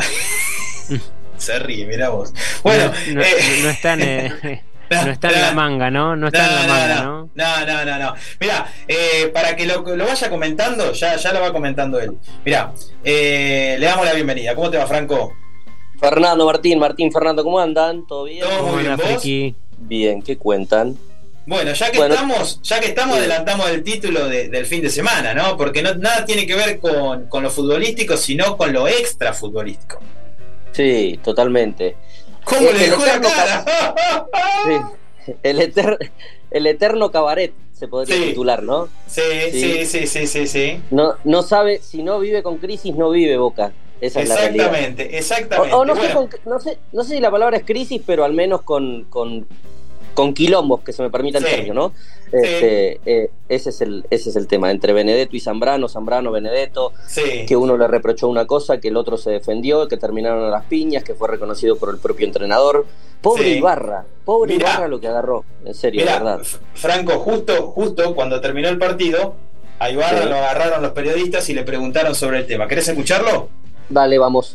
se ríe, mirá vos. Bueno, no, no, eh, no están... Eh... No está en la manga, ¿no? No está no, en la manga, no, ¿no? No, no, no, no. Mirá, eh, para que lo, lo vaya comentando, ya, ya lo va comentando él. Mirá, eh, le damos la bienvenida. ¿Cómo te va, Franco? Fernando, Martín, Martín, Fernando, ¿cómo andan? ¿Todo bien? Todo muy bien, ¿vos? Bien, ¿qué cuentan? Bueno, ya que bueno, estamos, ya que estamos, sí. adelantamos el título de, del fin de semana, ¿no? Porque no, nada tiene que ver con, con lo futbolístico, sino con lo extra futbolístico. Sí, totalmente. ¿Cómo el, le dejó la cara? Sí, el, eter, el eterno cabaret se podría sí. titular, ¿no? Sí, sí, sí, sí, sí, sí. No, no sabe, si no vive con crisis, no vive Boca. Esa exactamente, es la exactamente. O, o no, bueno. sé con, no, sé, no sé si la palabra es crisis, pero al menos con, con, con quilombos, que se me permita el sí. término, ¿no? Este, sí. eh, ese es el ese es el tema, entre Benedetto y Zambrano, Zambrano, Benedetto, sí. que uno le reprochó una cosa, que el otro se defendió, que terminaron a las piñas, que fue reconocido por el propio entrenador. Pobre sí. Ibarra, pobre mirá, Ibarra lo que agarró, en serio, mirá, de verdad. Franco, justo, justo cuando terminó el partido, a Ibarra sí. lo agarraron los periodistas y le preguntaron sobre el tema. ¿Querés escucharlo? Dale, vamos.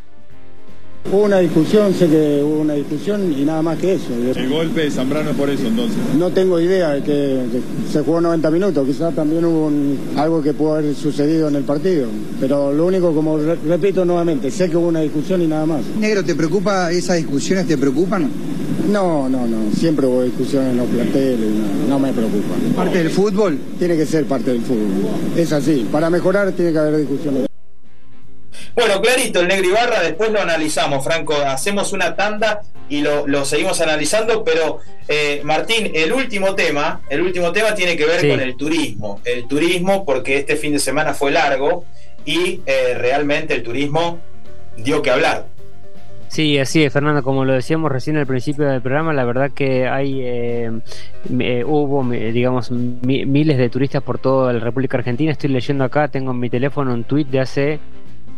Hubo una discusión, sé que hubo una discusión y nada más que eso. El golpe de Zambrano por eso, entonces. No tengo idea de que, que se jugó noventa minutos, quizás también hubo un, algo que pudo haber sucedido en el partido. Pero lo único, como re, repito nuevamente, sé que hubo una discusión y nada más. Negro, ¿te preocupa, esas discusiones te preocupan? No, no, no, siempre hubo discusiones en los planteles, no, no me preocupa. ¿Parte del fútbol? Tiene que ser parte del fútbol, es así, para mejorar tiene que haber discusiones. Bueno, clarito, el Negro Ibarra, después lo analizamos, Franco, hacemos una tanda y lo, lo seguimos analizando, pero eh, Martín, el último tema, el último tema tiene que ver sí. con el turismo, el turismo porque este fin de semana fue largo y eh, realmente el turismo dio que hablar. Sí, así es, Fernando, como lo decíamos recién al principio del programa, la verdad que hay eh, eh, hubo, digamos, mi, miles de turistas por toda la República Argentina. Estoy leyendo acá, tengo en mi teléfono un tuit de hace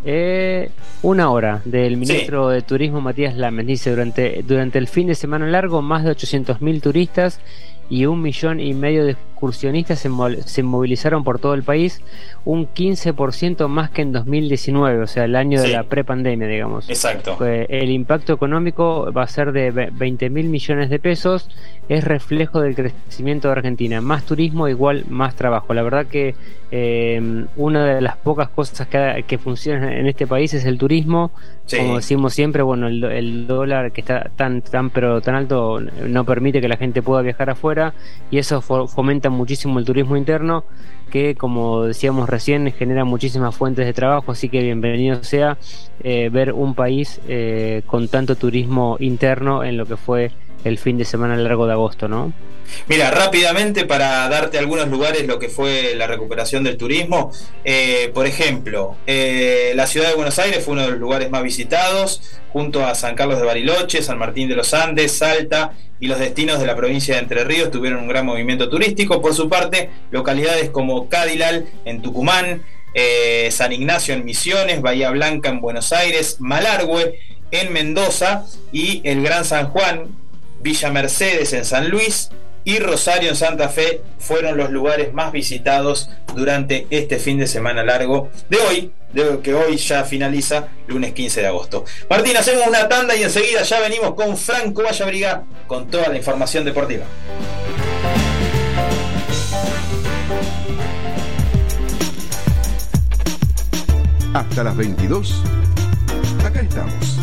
Eh, una hora del ministro sí. de Turismo Matías Lames. Dice, durante, durante el fin de semana largo, más de ochocientos mil turistas y un millón y medio de excursionistas se, mo se movilizaron por todo el país, un quince por ciento más que en dos mil diecinueve, o sea, el año sí. de la prepandemia, digamos. Exacto. Eh, el impacto económico va a ser de veinte mil millones de pesos, es reflejo del crecimiento de Argentina. Más turismo igual más trabajo. La verdad que eh, una de las pocas cosas que, que funcionan en este país es el turismo. Sí. Como decimos siempre, bueno, el, el dólar que está tan, tan, pero tan alto no permite que la gente pueda viajar afuera, y eso fomenta muchísimo el turismo interno, que como decíamos recién genera muchísimas fuentes de trabajo, así que bienvenido sea eh, ver un país eh, con tanto turismo interno en lo que fue el fin de semana largo de agosto, ¿no? Mira, rápidamente para darte algunos lugares lo que fue la recuperación del turismo, eh, por ejemplo, eh, la ciudad de Buenos Aires fue uno de los lugares más visitados, junto a San Carlos de Bariloche, San Martín de los Andes, Salta y los destinos de la provincia de Entre Ríos tuvieron un gran movimiento turístico. Por su parte, localidades como Cadilal en Tucumán, eh, San Ignacio en Misiones, Bahía Blanca en Buenos Aires, Malargüe en Mendoza y el Gran San Juan, Villa Mercedes en San Luis y Rosario en Santa Fe fueron los lugares más visitados durante este fin de semana largo de hoy, de que hoy ya finaliza, lunes quince de agosto. Martín, hacemos una tanda y enseguida ya venimos con Franco Vallabriga con toda la información deportiva. Hasta las veintidós, acá estamos.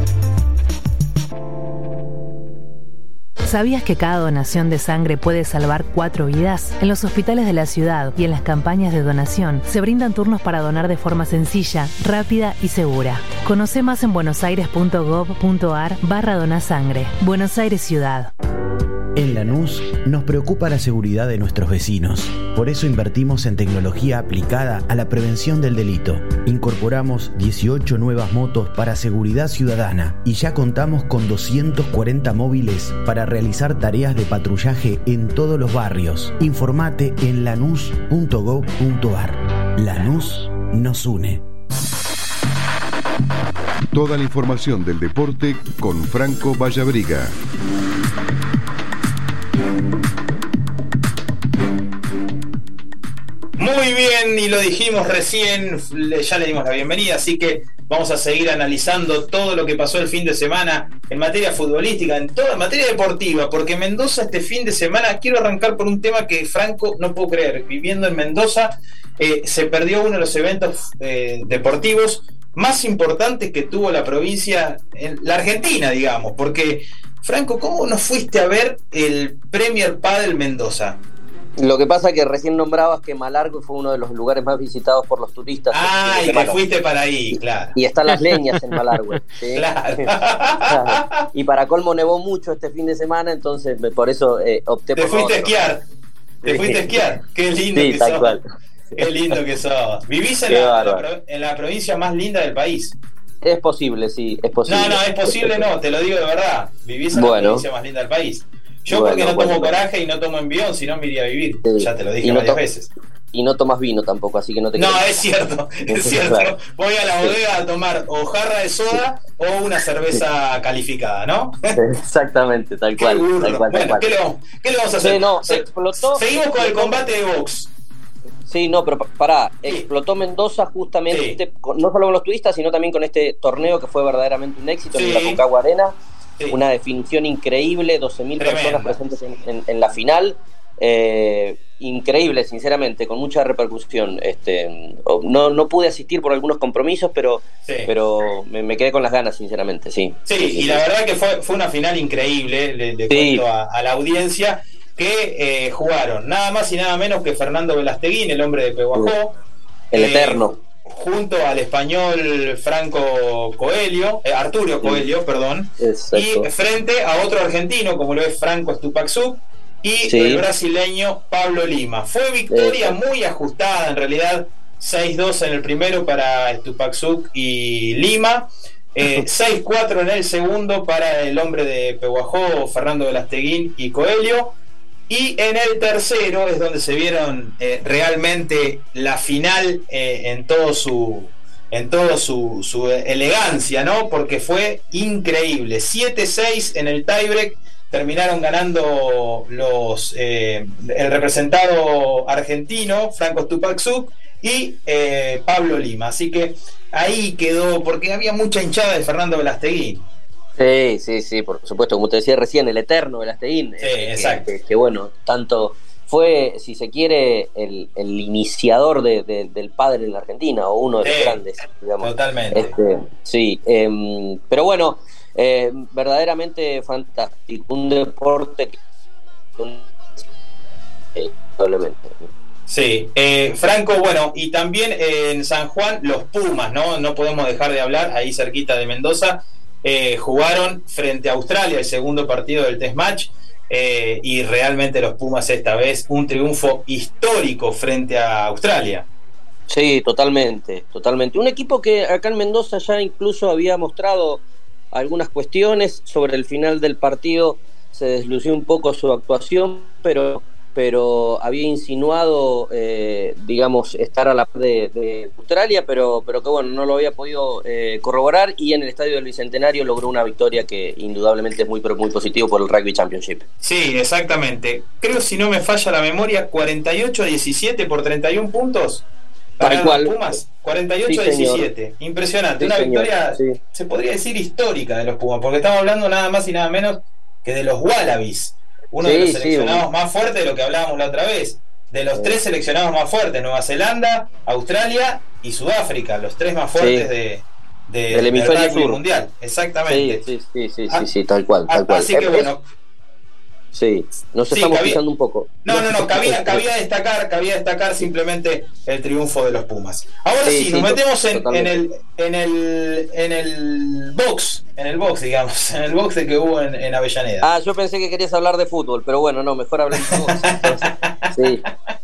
¿Sabías que cada donación de sangre puede salvar cuatro vidas? En los hospitales de la ciudad y en las campañas de donación se brindan turnos para donar de forma sencilla, rápida y segura. Conoce más en buenosaires.gov.ar barra donasangre. Buenos Aires Ciudad. En Lanús nos preocupa la seguridad de nuestros vecinos. Por eso invertimos en tecnología aplicada a la prevención del delito. Incorporamos dieciocho nuevas motos para seguridad ciudadana y ya contamos con doscientos cuarenta móviles para realizar tareas de patrullaje en todos los barrios. Informate en lanús punto gov punto ar. Lanús nos une. Toda la información del deporte con Franco Vallabriga. Muy bien, y lo dijimos recién, ya le dimos la bienvenida, así que vamos a seguir analizando todo lo que pasó el fin de semana en materia futbolística, en toda en materia deportiva, porque Mendoza este fin de semana, quiero arrancar por un tema que Franco, no puedo creer, viviendo en Mendoza, eh, se perdió uno de los eventos eh, deportivos más importantes que tuvo la provincia, en la Argentina, digamos, porque Franco, ¿cómo no fuiste a ver el Premier Padel Mendoza? Lo que pasa es que recién nombrabas que Malargüe fue uno de los lugares más visitados por los turistas. Ah, y que fuiste para ahí, claro. Y están las leñas en Malargüe. ¿Sí? Claro. Y para colmo nevó mucho este fin de semana, entonces por eso eh, opté Te por... Te fuiste a esquiar. Te Sí. fuiste a esquiar. Qué lindo Sí, que tal sos. cual. Qué lindo que sos. Vivís en Qué la, en, la, bárbaro. en la provincia más linda del país. Es posible, sí, es posible. No, no, es posible no, te lo digo de verdad. Vivís en Bueno. la provincia más linda del país. Yo Bueno, porque no bueno, tomo bueno. coraje y no tomo envión, si no me iría a vivir. Sí. Ya te lo dije Y no varias to- veces. Y no tomas vino tampoco, así que no te No, creas. es cierto, es cierto. Claro. Voy a la bodega a tomar o jarra de soda o una cerveza calificada, ¿no? Exactamente, tal Qué cual. burro. Tal cual, tal Bueno, cual. ¿qué le, vamos- ¿qué le vamos a hacer? Sí, no, Se- explotó. Seguimos con el explotó- combate de box. Sí, no, pero pa- pará, explotó Mendoza justamente, con- no solo con los turistas, sino también con este torneo que fue verdaderamente un éxito Sí. en la Concagua Arena. Sí. Una definición increíble, doce mil Tremenda. personas presentes en, en- en la final. Eh, increíble, sinceramente, con mucha repercusión. Este, no, no pude asistir por algunos compromisos, pero, Sí. pero me, me quedé con las ganas, sinceramente, sí. Sí, Sí, sí, y sí. la verdad que fue, fue una final increíble, le, le Sí. cuento a, a la audiencia, que eh, jugaron nada más y nada menos que Fernando Velasteguín, el hombre de Pehuajó, El eh, eterno. junto al español Franco Coelho, eh, Arturo Coelho, perdón, Exacto. y frente a otro argentino como lo es Franco Estupaxú y Sí. el brasileño Pablo Lima. Fue victoria Exacto. muy ajustada, en realidad seis dos en el primero para Estupaxú y Lima, eh, seis cuatro en el segundo para el hombre de Pehuajó, Fernando Velasteguín y Coelho. Y en el tercero es donde se vieron eh, realmente la final eh, en todo su en toda su, su elegancia, ¿no? Porque fue increíble. siete seis en el tiebreak, terminaron ganando los eh, el representado argentino, Franco Stupaczuk, y eh, Pablo Lima. Así que ahí quedó, porque había mucha hinchada de Fernando Velasteguín. Sí, sí, sí, por supuesto, como te decía recién, el eterno Velasteguín. Sí, eh, exacto. Que, que, que bueno, tanto fue, si se quiere, el, el iniciador de, de, del pádel en la Argentina, o uno de los sí, grandes, digamos. Totalmente. Este, sí, eh, pero bueno, eh, verdaderamente fantástico, un deporte que... Eh, probablemente. Sí, eh, Franco, bueno, y también eh, en San Juan los Pumas, ¿no? No podemos dejar de hablar, ahí cerquita de Mendoza, eh, jugaron frente a Australia el segundo partido del Test Match, eh, y realmente los Pumas esta vez un triunfo histórico frente a Australia. Sí, totalmente, totalmente. Un equipo que acá en Mendoza ya incluso había mostrado algunas cuestiones, sobre el final del partido se deslució un poco su actuación, pero... pero había insinuado, eh, digamos, estar a la par de, de Australia, pero, pero que bueno, no lo había podido eh, corroborar, y en el Estadio del Bicentenario logró una victoria que indudablemente es muy, muy positivo por el Rugby Championship. Sí, exactamente. Creo, si no me falla la memoria, cuarenta y ocho a diecisiete por treinta y uno puntos. Tal cual. Los Pumas, cuarenta y ocho a diecisiete. Sí, impresionante. Sí, una señor. victoria, sí. Se podría decir histórica de los Pumas, porque estamos hablando nada más y nada menos que de los Wallabies. Uno sí, de los seleccionados sí, más fuertes, de lo que hablábamos la otra vez, de los sí. tres seleccionados más fuertes: Nueva Zelanda, Australia y Sudáfrica, los tres más fuertes sí. de, de, del hemisferio sur mundial. Exactamente. Sí, sí, sí, sí, sí, sí, tal cual, tal cual. Así que bueno. Sí, nos sí, estamos cabía, pisando un poco. No, no, no, cabía, cabía destacar, cabía destacar simplemente el triunfo de los Pumas. Ahora sí, sí nos sí, metemos en, en el, en el, en el box, en el box, digamos, en el box de que hubo en, en Avellaneda. Ah, yo pensé que querías hablar de fútbol, pero bueno, no, mejor hablemos de box. Entonces, sí,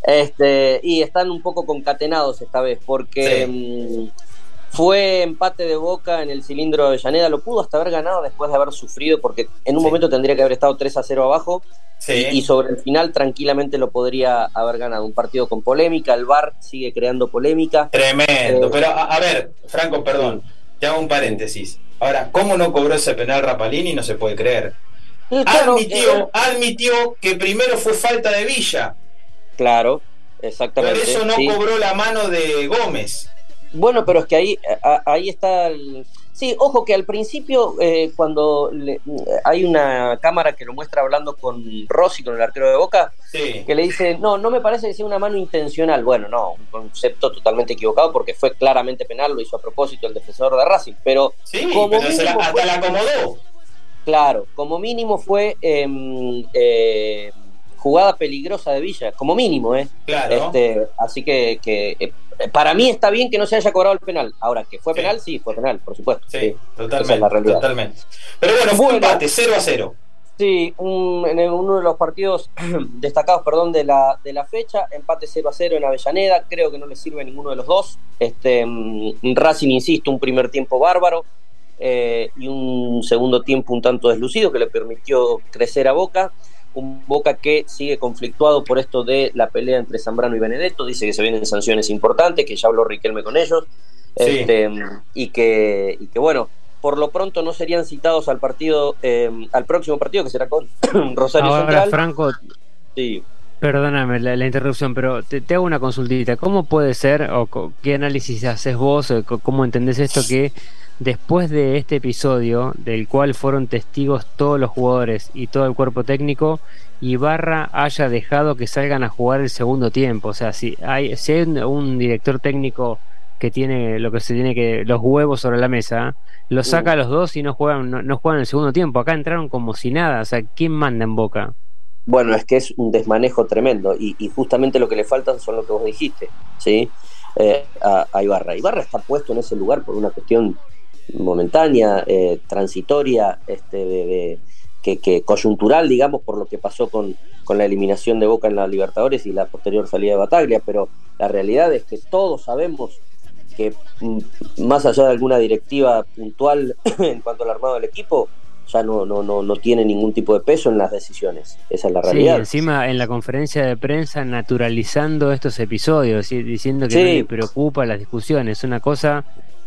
este, y están un poco concatenados esta vez, porque sí. mmm, fue empate de Boca en el cilindro de Avellaneda, lo pudo hasta haber ganado después de haber sufrido, porque en un sí. momento tendría que haber estado tres a cero abajo, sí. y, y sobre el final tranquilamente lo podría haber ganado. Un partido con polémica, el V A R sigue creando polémica. Tremendo, eh, pero a, a ver, Franco, perdón, sí. te hago un paréntesis. Ahora, ¿cómo no cobró ese penal Rapalini? No se puede creer. Claro, admitió, eh, admitió que primero fue falta de Villa. Claro, exactamente. Por eso no sí. cobró la mano de Gómez. Bueno, pero es que ahí, ahí está el... Sí, ojo que al principio, eh, cuando le, hay una cámara que lo muestra hablando con Rossi, con el arquero de Boca, sí. que le dice, no, no me parece que sea una mano intencional. Bueno, no, un concepto totalmente equivocado, porque fue claramente penal, lo hizo a propósito el defensor de Racing, pero... Sí, como pero se la, hasta fue, la acomodó. Claro, como mínimo fue... Eh, eh, jugada peligrosa de Villa, como mínimo, ¿eh? Claro. Este, así que, que eh, para mí está bien que no se haya cobrado el penal. Ahora, que fue sí. penal, sí, fue penal, por supuesto. Sí, sí. Totalmente, esa es la realidad. Totalmente. Pero bueno, fue bueno, empate, cero a cero. Sí, un, en uno de los partidos destacados, perdón, de la, de la fecha, empate cero a cero en Avellaneda, creo que no le sirve a ninguno de los dos. Este, Racing, insisto, un primer tiempo bárbaro, eh, y un segundo tiempo un tanto deslucido que le permitió crecer a Boca. Un Boca que sigue conflictuado por esto de la pelea entre Zambrano y Benedetto, dice que se vienen sanciones importantes, que ya habló Riquelme con ellos, sí. este, y que y que bueno, por lo pronto no serían citados al partido, eh, al próximo partido, que será con Rosario Ahora, Central. Franco, sí. Perdóname la, la interrupción, pero te, te hago una consultita. ¿Cómo puede ser, o qué análisis haces vos, o cómo entendés esto, que después de este episodio, del cual fueron testigos todos los jugadores y todo el cuerpo técnico, Ibarra haya dejado que salgan a jugar el segundo tiempo? O sea, si hay, si hay un, un director técnico que tiene lo que se tiene que, los huevos sobre la mesa, los saca a los dos y no juegan, no, no juegan el segundo tiempo. Acá entraron como si nada. O sea, ¿quién manda en Boca? Bueno, es que es un desmanejo tremendo, y, y justamente lo que le faltan son lo que vos dijiste, ¿sí? Eh, a, a Ibarra. Ibarra está puesto en ese lugar por una cuestión momentánea, eh, transitoria, este, de, de, que, que coyuntural, digamos, por lo que pasó con, con la eliminación de Boca en la Libertadores y la posterior salida de Bataglia, pero la realidad es que todos sabemos que m- más allá de alguna directiva puntual en cuanto al armado del equipo, ya no, no, no, no tiene ningún tipo de peso en las decisiones. Esa es la realidad. Sí, encima en la conferencia de prensa naturalizando estos episodios, diciendo que sí. no le preocupa las discusiones, una cosa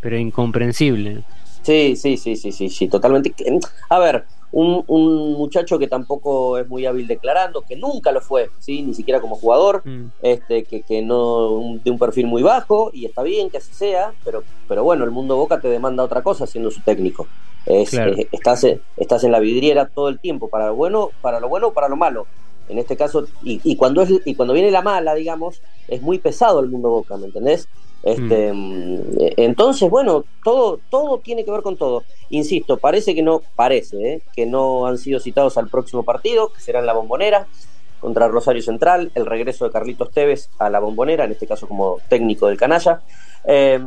pero incomprensible. Sí, sí, sí, sí, sí, sí, totalmente. A ver, un, un muchacho que tampoco es muy hábil declarando, que nunca lo fue, sí, ni siquiera como jugador, mm. este, que, que no un, de un perfil muy bajo, y está bien que así sea, pero, pero bueno, el mundo Boca te demanda otra cosa siendo su técnico. Es, claro. es, estás, estás en la vidriera todo el tiempo, para lo bueno, para lo bueno o para lo malo. En este caso, y, y cuando es y cuando viene la mala, digamos, es muy pesado el mundo Boca, ¿me entendés? Este, mm. Entonces, bueno, todo, todo tiene que ver con todo. Insisto, parece que no, parece, ¿eh? que no han sido citados al próximo partido, que será en la Bombonera, contra Rosario Central, el regreso de Carlitos Tevez a la Bombonera, en este caso como técnico del canalla. Eh,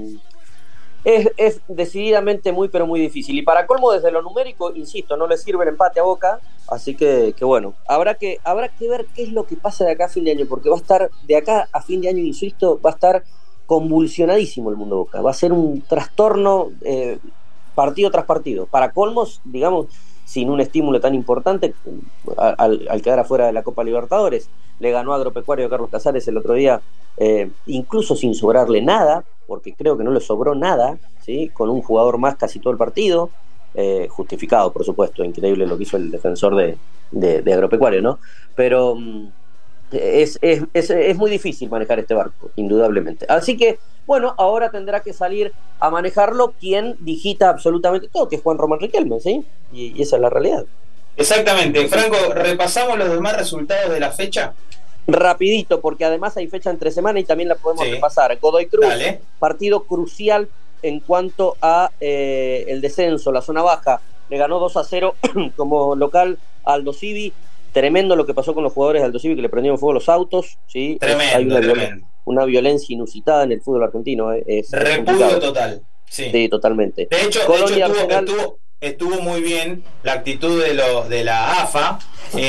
es, es decididamente muy, pero muy difícil. Y para colmo, desde lo numérico, insisto, no le sirve el empate a Boca, así que, que bueno, habrá que, habrá que ver qué es lo que pasa de acá a fin de año, porque va a estar, de acá a fin de año, insisto, va a estar convulsionadísimo el mundo Boca, va a ser un trastorno eh, partido tras partido, para colmos, digamos, sin un estímulo tan importante al, al quedar afuera de la Copa Libertadores. Le ganó a Agropecuario a Carlos Casares el otro día, eh, incluso sin sobrarle nada, porque creo que no le sobró nada, ¿sí? Con un jugador más casi todo el partido, eh, justificado por supuesto, increíble lo que hizo el defensor de, de, de Agropecuario, ¿no? Pero mm, Es, es, es, es muy difícil manejar este barco, indudablemente. Así que, bueno, ahora tendrá que salir a manejarlo quien digita absolutamente todo, que es Juan Román Riquelme, ¿sí? Y, y esa es la realidad. Exactamente. Franco, ¿repasamos los demás resultados de la fecha? Rapidito, porque además hay fecha entre semana y también la podemos sí. repasar. Godoy Cruz, Dale. partido crucial en cuanto a eh, el descenso, la zona baja. Le ganó dos a cero como local a Aldo Civi. Tremendo lo que pasó con los jugadores de Aldo Civi, que le prendieron fuego los autos, ¿sí? Tremendo, hay una, tremendo. Violen- una violencia inusitada en el fútbol argentino. ¿eh? Es, Repudio es total. Sí. sí, totalmente. De hecho, de hecho estuvo, Arsenal... estuvo, estuvo muy bien la actitud de, los, de la A F A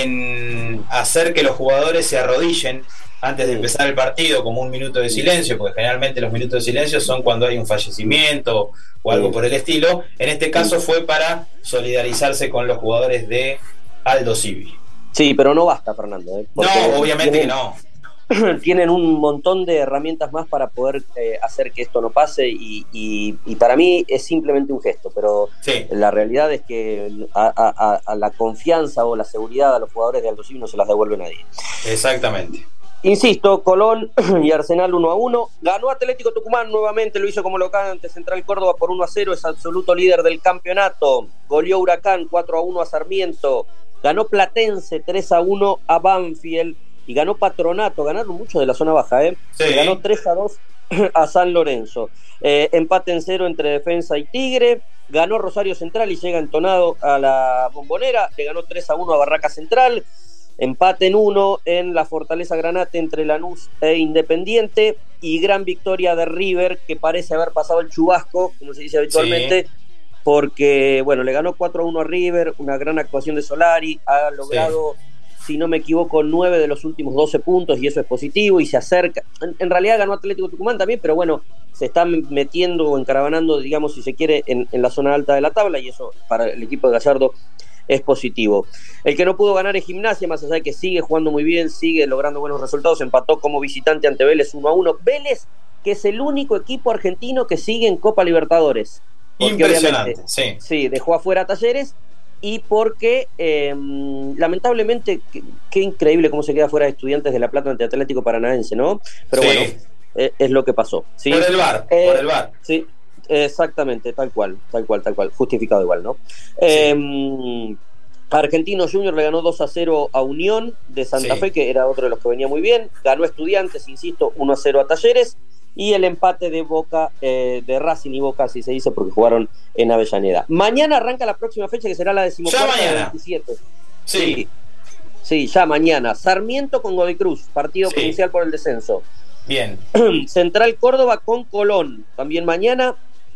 en hacer que los jugadores se arrodillen antes de empezar el partido, como un minuto de silencio, porque generalmente los minutos de silencio son cuando hay un fallecimiento o algo por el estilo. En este caso fue para solidarizarse con los jugadores de Aldo Civi. Sí, pero no basta, Fernando. ¿eh? No, obviamente tienen, que no. Tienen un montón de herramientas más para poder eh, hacer que esto no pase y, y, y para mí es simplemente un gesto, pero sí. la realidad es que a, a, a la confianza o la seguridad a los jugadores de Aldo Civi no se las devuelve nadie. Exactamente. Insisto, Colón y Arsenal uno a uno. Ganó Atlético Tucumán nuevamente, lo hizo como local ante Central Córdoba por uno a cero, es absoluto líder del campeonato. Goleó Huracán cuatro a uno a Sarmiento. Ganó Platense tres a uno a Banfield y ganó Patronato, ganaron mucho de la zona baja, ¿eh? Sí. Ganó tres a dos a San Lorenzo. Eh, empate en cero entre Defensa y Tigre. Ganó Rosario Central y llega entonado a la Bombonera. Le ganó tres a uno a Barraca Central. Empate en uno en la Fortaleza Granate entre Lanús e Independiente. Y gran victoria de River, que parece haber pasado el chubasco, como se dice habitualmente. Sí. Porque, bueno, le ganó cuatro a uno a River, una gran actuación de Solari, ha logrado, sí. si no me equivoco, nueve de los últimos doce puntos, y eso es positivo, y se acerca, en, en realidad ganó Atlético Tucumán también, pero bueno, se está metiendo o encaravanando, digamos, si se quiere, en, en la zona alta de la tabla, y eso para el equipo de Gallardo es positivo. El que no pudo ganar es Gimnasia, más allá de que sigue jugando muy bien, sigue logrando buenos resultados, empató como visitante ante Vélez uno a uno, Vélez, que es el único equipo argentino que sigue en Copa Libertadores. Porque impresionante, sí. Sí, dejó afuera a Talleres y porque eh, lamentablemente, qué, qué increíble cómo se queda fuera de Estudiantes de La Plata ante Atlético Paranaense, ¿no? Pero sí. bueno, eh, es lo que pasó. ¿sí? Por el V A R, eh, por el V A R. Sí, exactamente, tal cual, tal cual, tal cual, justificado igual, ¿no? Sí. Eh, Argentino Junior le ganó dos a cero a Unión de Santa sí. Fe, que era otro de los que venía muy bien. Ganó Estudiantes, insisto, uno a cero a Talleres. Y el empate de Boca, eh, de Racing y Boca, así se dice, porque jugaron en Avellaneda. Mañana arranca la próxima fecha, que será la decimocuarta de veintisiete. Sí. sí. Sí, ya mañana. Sarmiento con Godoy Cruz, partido sí. provincial por el descenso. Bien. Central Córdoba con Colón, también mañana.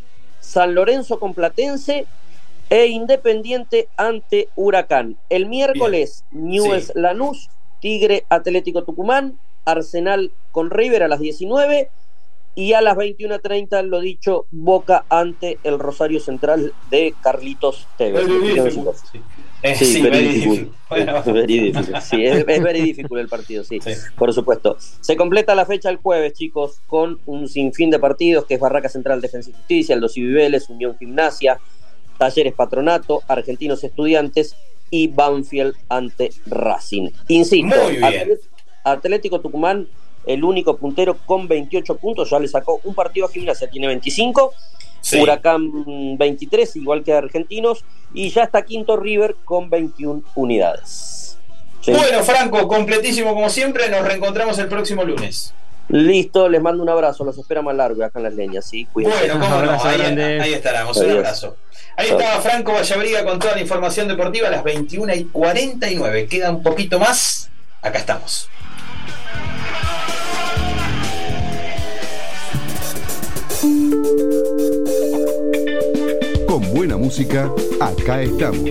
San Lorenzo con Platense e Independiente ante Huracán. El miércoles, Newell's sí. Lanús, Tigre Atlético Tucumán, Arsenal con River a las diecinueve. Y a las veintiuna treinta, lo dicho, Boca ante el Rosario Central de Carlitos Tevez. Sí. Eh, sí, sí, very difficult. Bueno. Very difficult. Sí, es, es very difficult el partido, sí, sí, por supuesto. Se completa la fecha el jueves, chicos, con un sinfín de partidos, que es Barraca Central Defensa y Justicia, Aldo Civi Vélez, Unión Gimnasia, Talleres Patronato, Argentinos Estudiantes y Banfield ante Racing. Insisto, Atlético Tucumán, el único puntero con veintiocho puntos, ya le sacó un partido a Gimnasia, tiene veinticinco. Sí. Huracán veintitrés, igual que Argentinos, y ya está quinto River con veintiuna unidades. ¿Sí? Bueno, Franco, completísimo como siempre, nos reencontramos el próximo lunes. Listo, les mando un abrazo, los espera más largo acá en las leñas, ¿sí? Cuídense. Bueno, cómo no, ahí, ahí estaremos, un abrazo. Ahí estaba Franco Vallabriga con toda la información deportiva a las veintiuna y cuarenta y nueve. Queda un poquito más, acá estamos. Con buena música, acá estamos.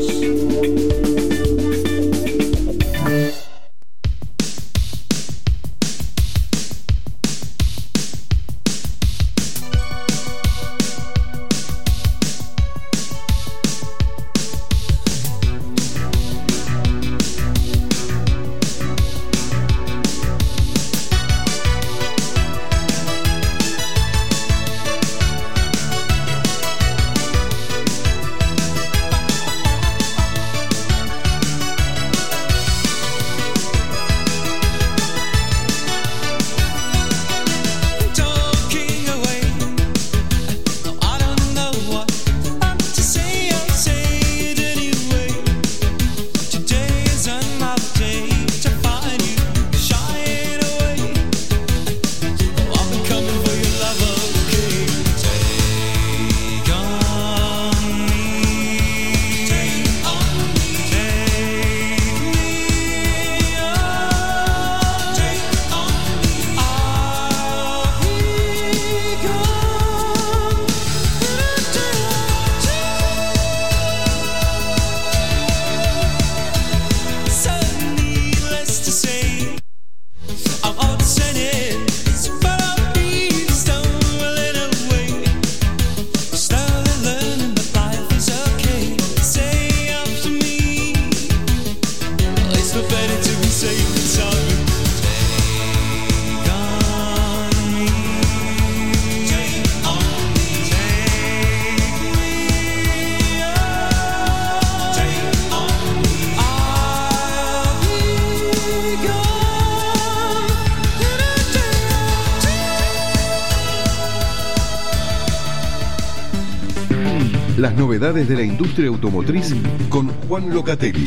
Las novedades de la industria automotriz con Juan Locatelli.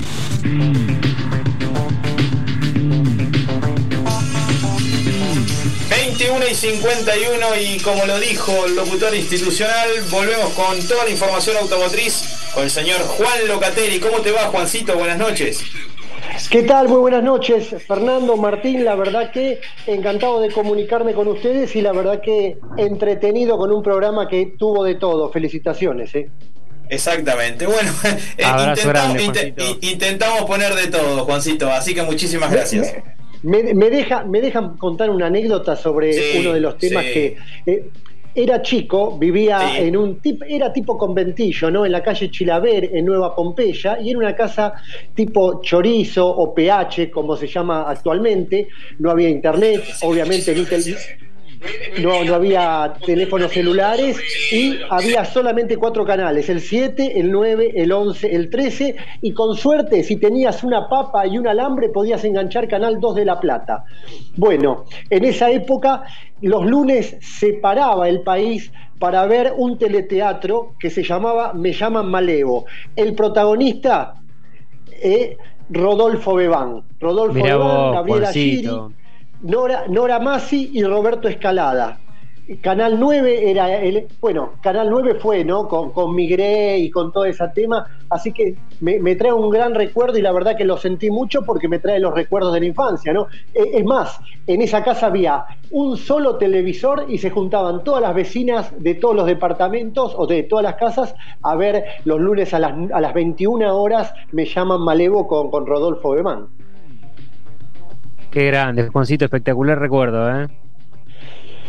veintiuna y cincuenta y uno y como lo dijo el locutor institucional, volvemos con toda la información automotriz con el señor Juan Locatelli. ¿Cómo te va, Juancito? Buenas noches. ¿Qué tal? Muy buenas noches, Fernando, Martín. La verdad que encantado de comunicarme con ustedes y la verdad que entretenido con un programa que tuvo de todo. Felicitaciones, ¿eh? Exactamente. Bueno, eh, intentamos, grande, int- intentamos poner de todo, Juancito, así que muchísimas gracias. Me, me, me, deja, me dejan contar una anécdota sobre sí, uno de los temas sí. que... Eh, Era chico, vivía sí. en un tipo, era tipo conventillo, ¿no? En la calle Chilaver, en Nueva Pompeya, y era una casa tipo chorizo o P H, como se llama actualmente. No había internet, obviamente ni tel- no, no había teléfonos celulares y había solamente cuatro canales, el siete, el nueve, el once, el trece, y con suerte, si tenías una papa y un alambre, podías enganchar Canal dos de La Plata. Bueno, en esa época los lunes se paraba el país para ver un teleteatro que se llamaba Me llaman Malevo. El protagonista, eh, Rodolfo Bebán. Rodolfo Mirá Bebán, vos, Gabriela Giri, Nora, Nora Masi y Roberto Escalada. Canal nueve era el, bueno, Canal nueve fue, ¿no? Con, con Migré y con todo ese tema, así que me, me trae un gran recuerdo y la verdad que lo sentí mucho porque me trae los recuerdos de la infancia, ¿no? Es más, en esa casa había un solo televisor y se juntaban todas las vecinas de todos los departamentos o de todas las casas a ver los lunes a las, a las veintiuna horas Me llaman Malevo con, con Rodolfo Bemán. Qué grande, Juancito, espectacular recuerdo, ¿eh?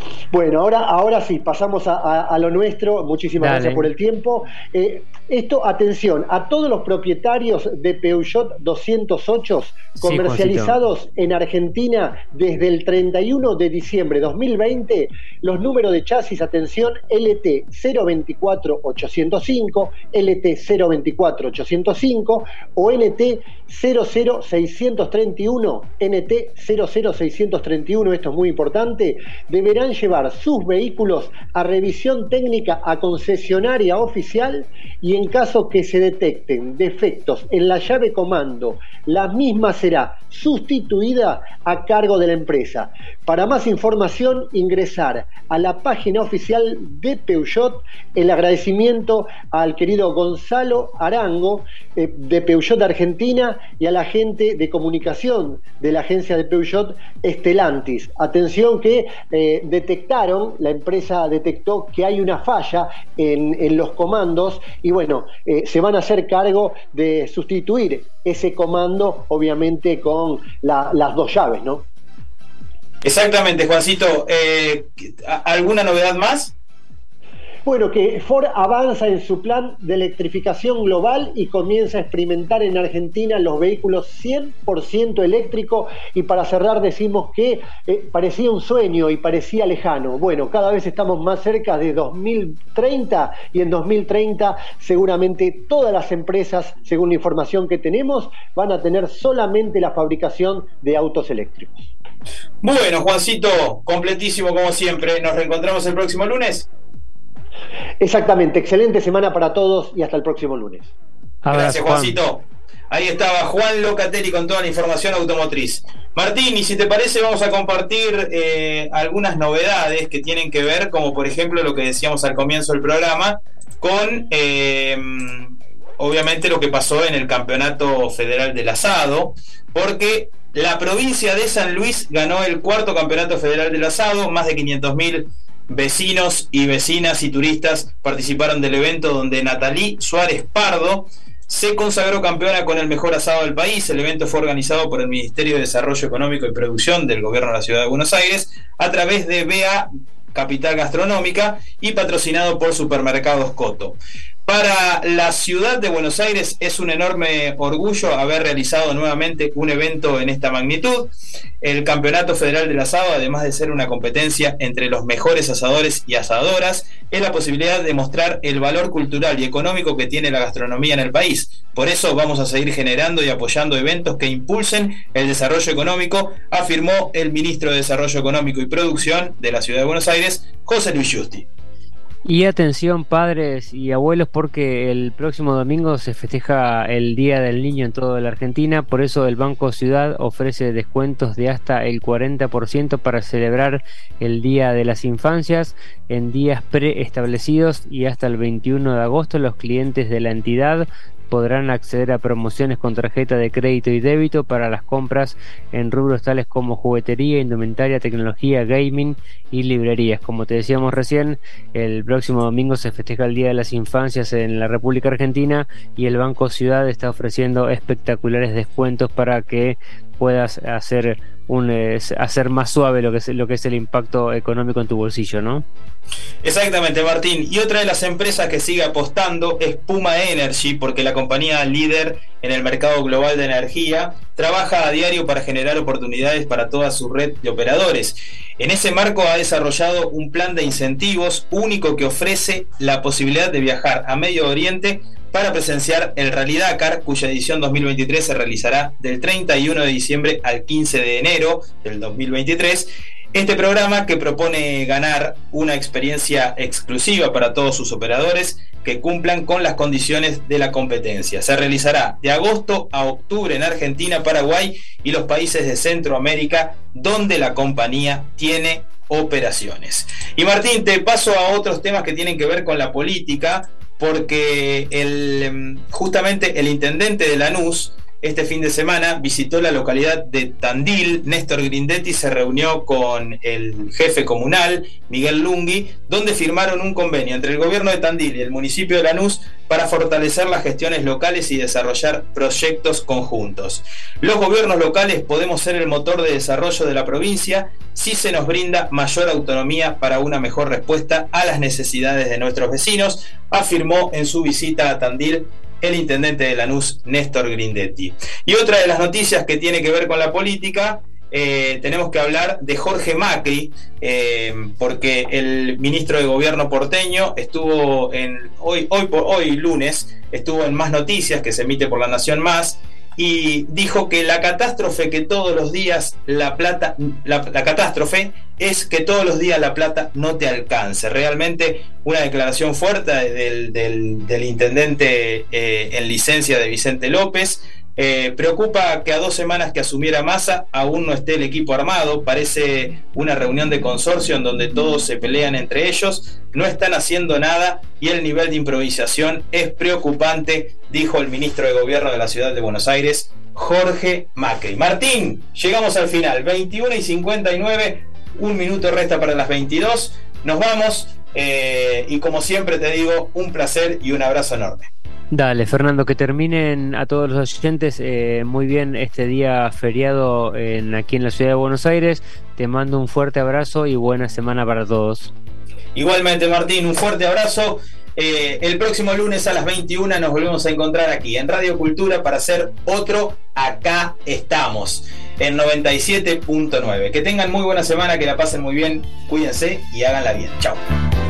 Bueno, ahora, ahora sí, pasamos a, a, a lo nuestro. Muchísimas Dale. gracias por el tiempo. Eh, esto, atención, a todos los propietarios de Peugeot doscientos ocho comercializados sí, en Argentina desde el treinta y uno de diciembre de dos mil veinte, los números de chasis, atención, L T cero veinticuatro ochocientos cinco, L T cero veinticuatro ochocientos cinco o N T cero cero seiscientos treinta y uno, N T cero cero seiscientos treinta y uno, esto es muy importante, deberán llevar sus vehículos a revisión técnica a concesionaria oficial y en caso que se detecten defectos en la llave comando, la misma será sustituida a cargo de la empresa. Para más información, ingresar a la página oficial de Peugeot. El agradecimiento al querido Gonzalo Arango eh, de Peugeot Argentina y a la gente de comunicación de la agencia de Peugeot, Stellantis. Atención que eh, detectaron, la empresa detectó que hay una falla en, en los comandos y bueno, eh, se van a hacer cargo de sustituir ese comando, obviamente con la, las dos llaves, ¿no? Exactamente, Juancito. Eh, ¿Alguna novedad más? Bueno, que Ford avanza en su plan de electrificación global y comienza a experimentar en Argentina los vehículos cien por ciento eléctricos, y para cerrar decimos que eh, parecía un sueño y parecía lejano. Bueno, cada vez estamos más cerca de dos mil treinta y en dos mil treinta seguramente todas las empresas, según la información que tenemos, van a tener solamente la fabricación de autos eléctricos. Bueno, Juancito, completísimo como siempre. Nos reencontramos el próximo lunes. Exactamente, excelente semana para todos y hasta el próximo lunes. Gracias, Juancito. Ahí estaba Juan Locatelli con toda la información automotriz. Martín, y si te parece vamos a compartir eh, algunas novedades que tienen que ver, como por ejemplo lo que decíamos al comienzo del programa, con eh, obviamente lo que pasó en el Campeonato Federal del Asado, porque la provincia de San Luis ganó el cuarto Campeonato Federal del Asado. Más de quinientos mil vecinos y vecinas y turistas participaron del evento, donde Natalí Suárez Pardo se consagró campeona con el mejor asado del país. El evento fue organizado por el Ministerio de Desarrollo Económico y Producción del Gobierno de la Ciudad de Buenos Aires a través de B A Capital Gastronómica y patrocinado por Supermercados Coto. Para la ciudad de Buenos Aires es un enorme orgullo haber realizado nuevamente un evento en esta magnitud. El Campeonato Federal del Asado, además de ser una competencia entre los mejores asadores y asadoras, es la posibilidad de mostrar el valor cultural y económico que tiene la gastronomía en el país. Por eso vamos a seguir generando y apoyando eventos que impulsen el desarrollo económico, afirmó el ministro de Desarrollo Económico y Producción de la Ciudad de Buenos Aires, José Luis Justi. Y atención, padres y abuelos, porque el próximo domingo se festeja el Día del Niño en toda la Argentina. Por eso el Banco Ciudad ofrece descuentos de hasta el cuarenta por ciento para celebrar el Día de las Infancias en días preestablecidos, y hasta el veintiuno de agosto los clientes de la entidad podrán acceder a promociones con tarjeta de crédito y débito para las compras en rubros tales como juguetería, indumentaria, tecnología, gaming y librerías. Como te decíamos recién, el próximo domingo se festeja el Día de las Infancias en la República Argentina y el Banco Ciudad está ofreciendo espectaculares descuentos para que puedas hacer un eh, hacer más suave lo que es lo que es el impacto económico en tu bolsillo, ¿no? Exactamente, Martín. Y otra de las empresas que sigue apostando es Puma Energy, porque la compañía líder en el mercado global de energía trabaja a diario para generar oportunidades para toda su red de operadores. En ese marco ha desarrollado un plan de incentivos único que ofrece la posibilidad de viajar a Medio Oriente para presenciar el Rally Dakar, cuya edición dos mil veintitrés se realizará del treinta y uno de diciembre al quince de enero del dos mil veintitrés. Este programa, que propone ganar una experiencia exclusiva para todos sus operadores que cumplan con las condiciones de la competencia, se realizará de agosto a octubre en Argentina, Paraguay y los países de Centroamérica, donde la compañía tiene operaciones. Y Martín, te paso a otros temas que tienen que ver con la política, porque el, justamente el intendente de Lanús, este fin de semana visitó la localidad de Tandil. Néstor Grindetti se reunió con el jefe comunal, Miguel Lungui, donde firmaron un convenio entre el gobierno de Tandil y el municipio de Lanús para fortalecer las gestiones locales y desarrollar proyectos conjuntos. Los gobiernos locales podemos ser el motor de desarrollo de la provincia si se nos brinda mayor autonomía para una mejor respuesta a las necesidades de nuestros vecinos, afirmó en su visita a Tandil el intendente de Lanús, Néstor Grindetti. Y otra de las noticias que tiene que ver con la política, eh, tenemos que hablar de Jorge Macri, eh, porque el ministro de Gobierno porteño estuvo en hoy, hoy, hoy lunes, estuvo en Más Noticias, que se emite por La Nación Más, y dijo que la catástrofe que todos los días la plata, la, la catástrofe es que todos los días la plata no te alcance. Realmente una declaración fuerte del, del, del intendente eh, en licencia de Vicente López. Eh, preocupa que a dos semanas que asumiera Massa aún no esté el equipo armado. Parece una reunión de consorcio en donde todos se pelean entre ellos, no están haciendo nada y el nivel de improvisación es preocupante, dijo el ministro de Gobierno de la ciudad de Buenos Aires, Jorge Macri. Martín, llegamos al final, veintiuno y cincuenta y nueve, un minuto resta para las veintidós, nos vamos eh, y como siempre te digo, un placer y un abrazo enorme. Dale, Fernando, que terminen a todos los oyentes eh, muy bien este día feriado en, aquí en la ciudad de Buenos Aires. Te mando un fuerte abrazo y buena semana para todos. Igualmente, Martín, un fuerte abrazo. Eh, el próximo lunes a las veintiuna nos volvemos a encontrar aquí en Radio Cultura para hacer otro Acá Estamos en noventa y siete punto nueve. Que tengan muy buena semana, que la pasen muy bien, cuídense y háganla bien. Chao.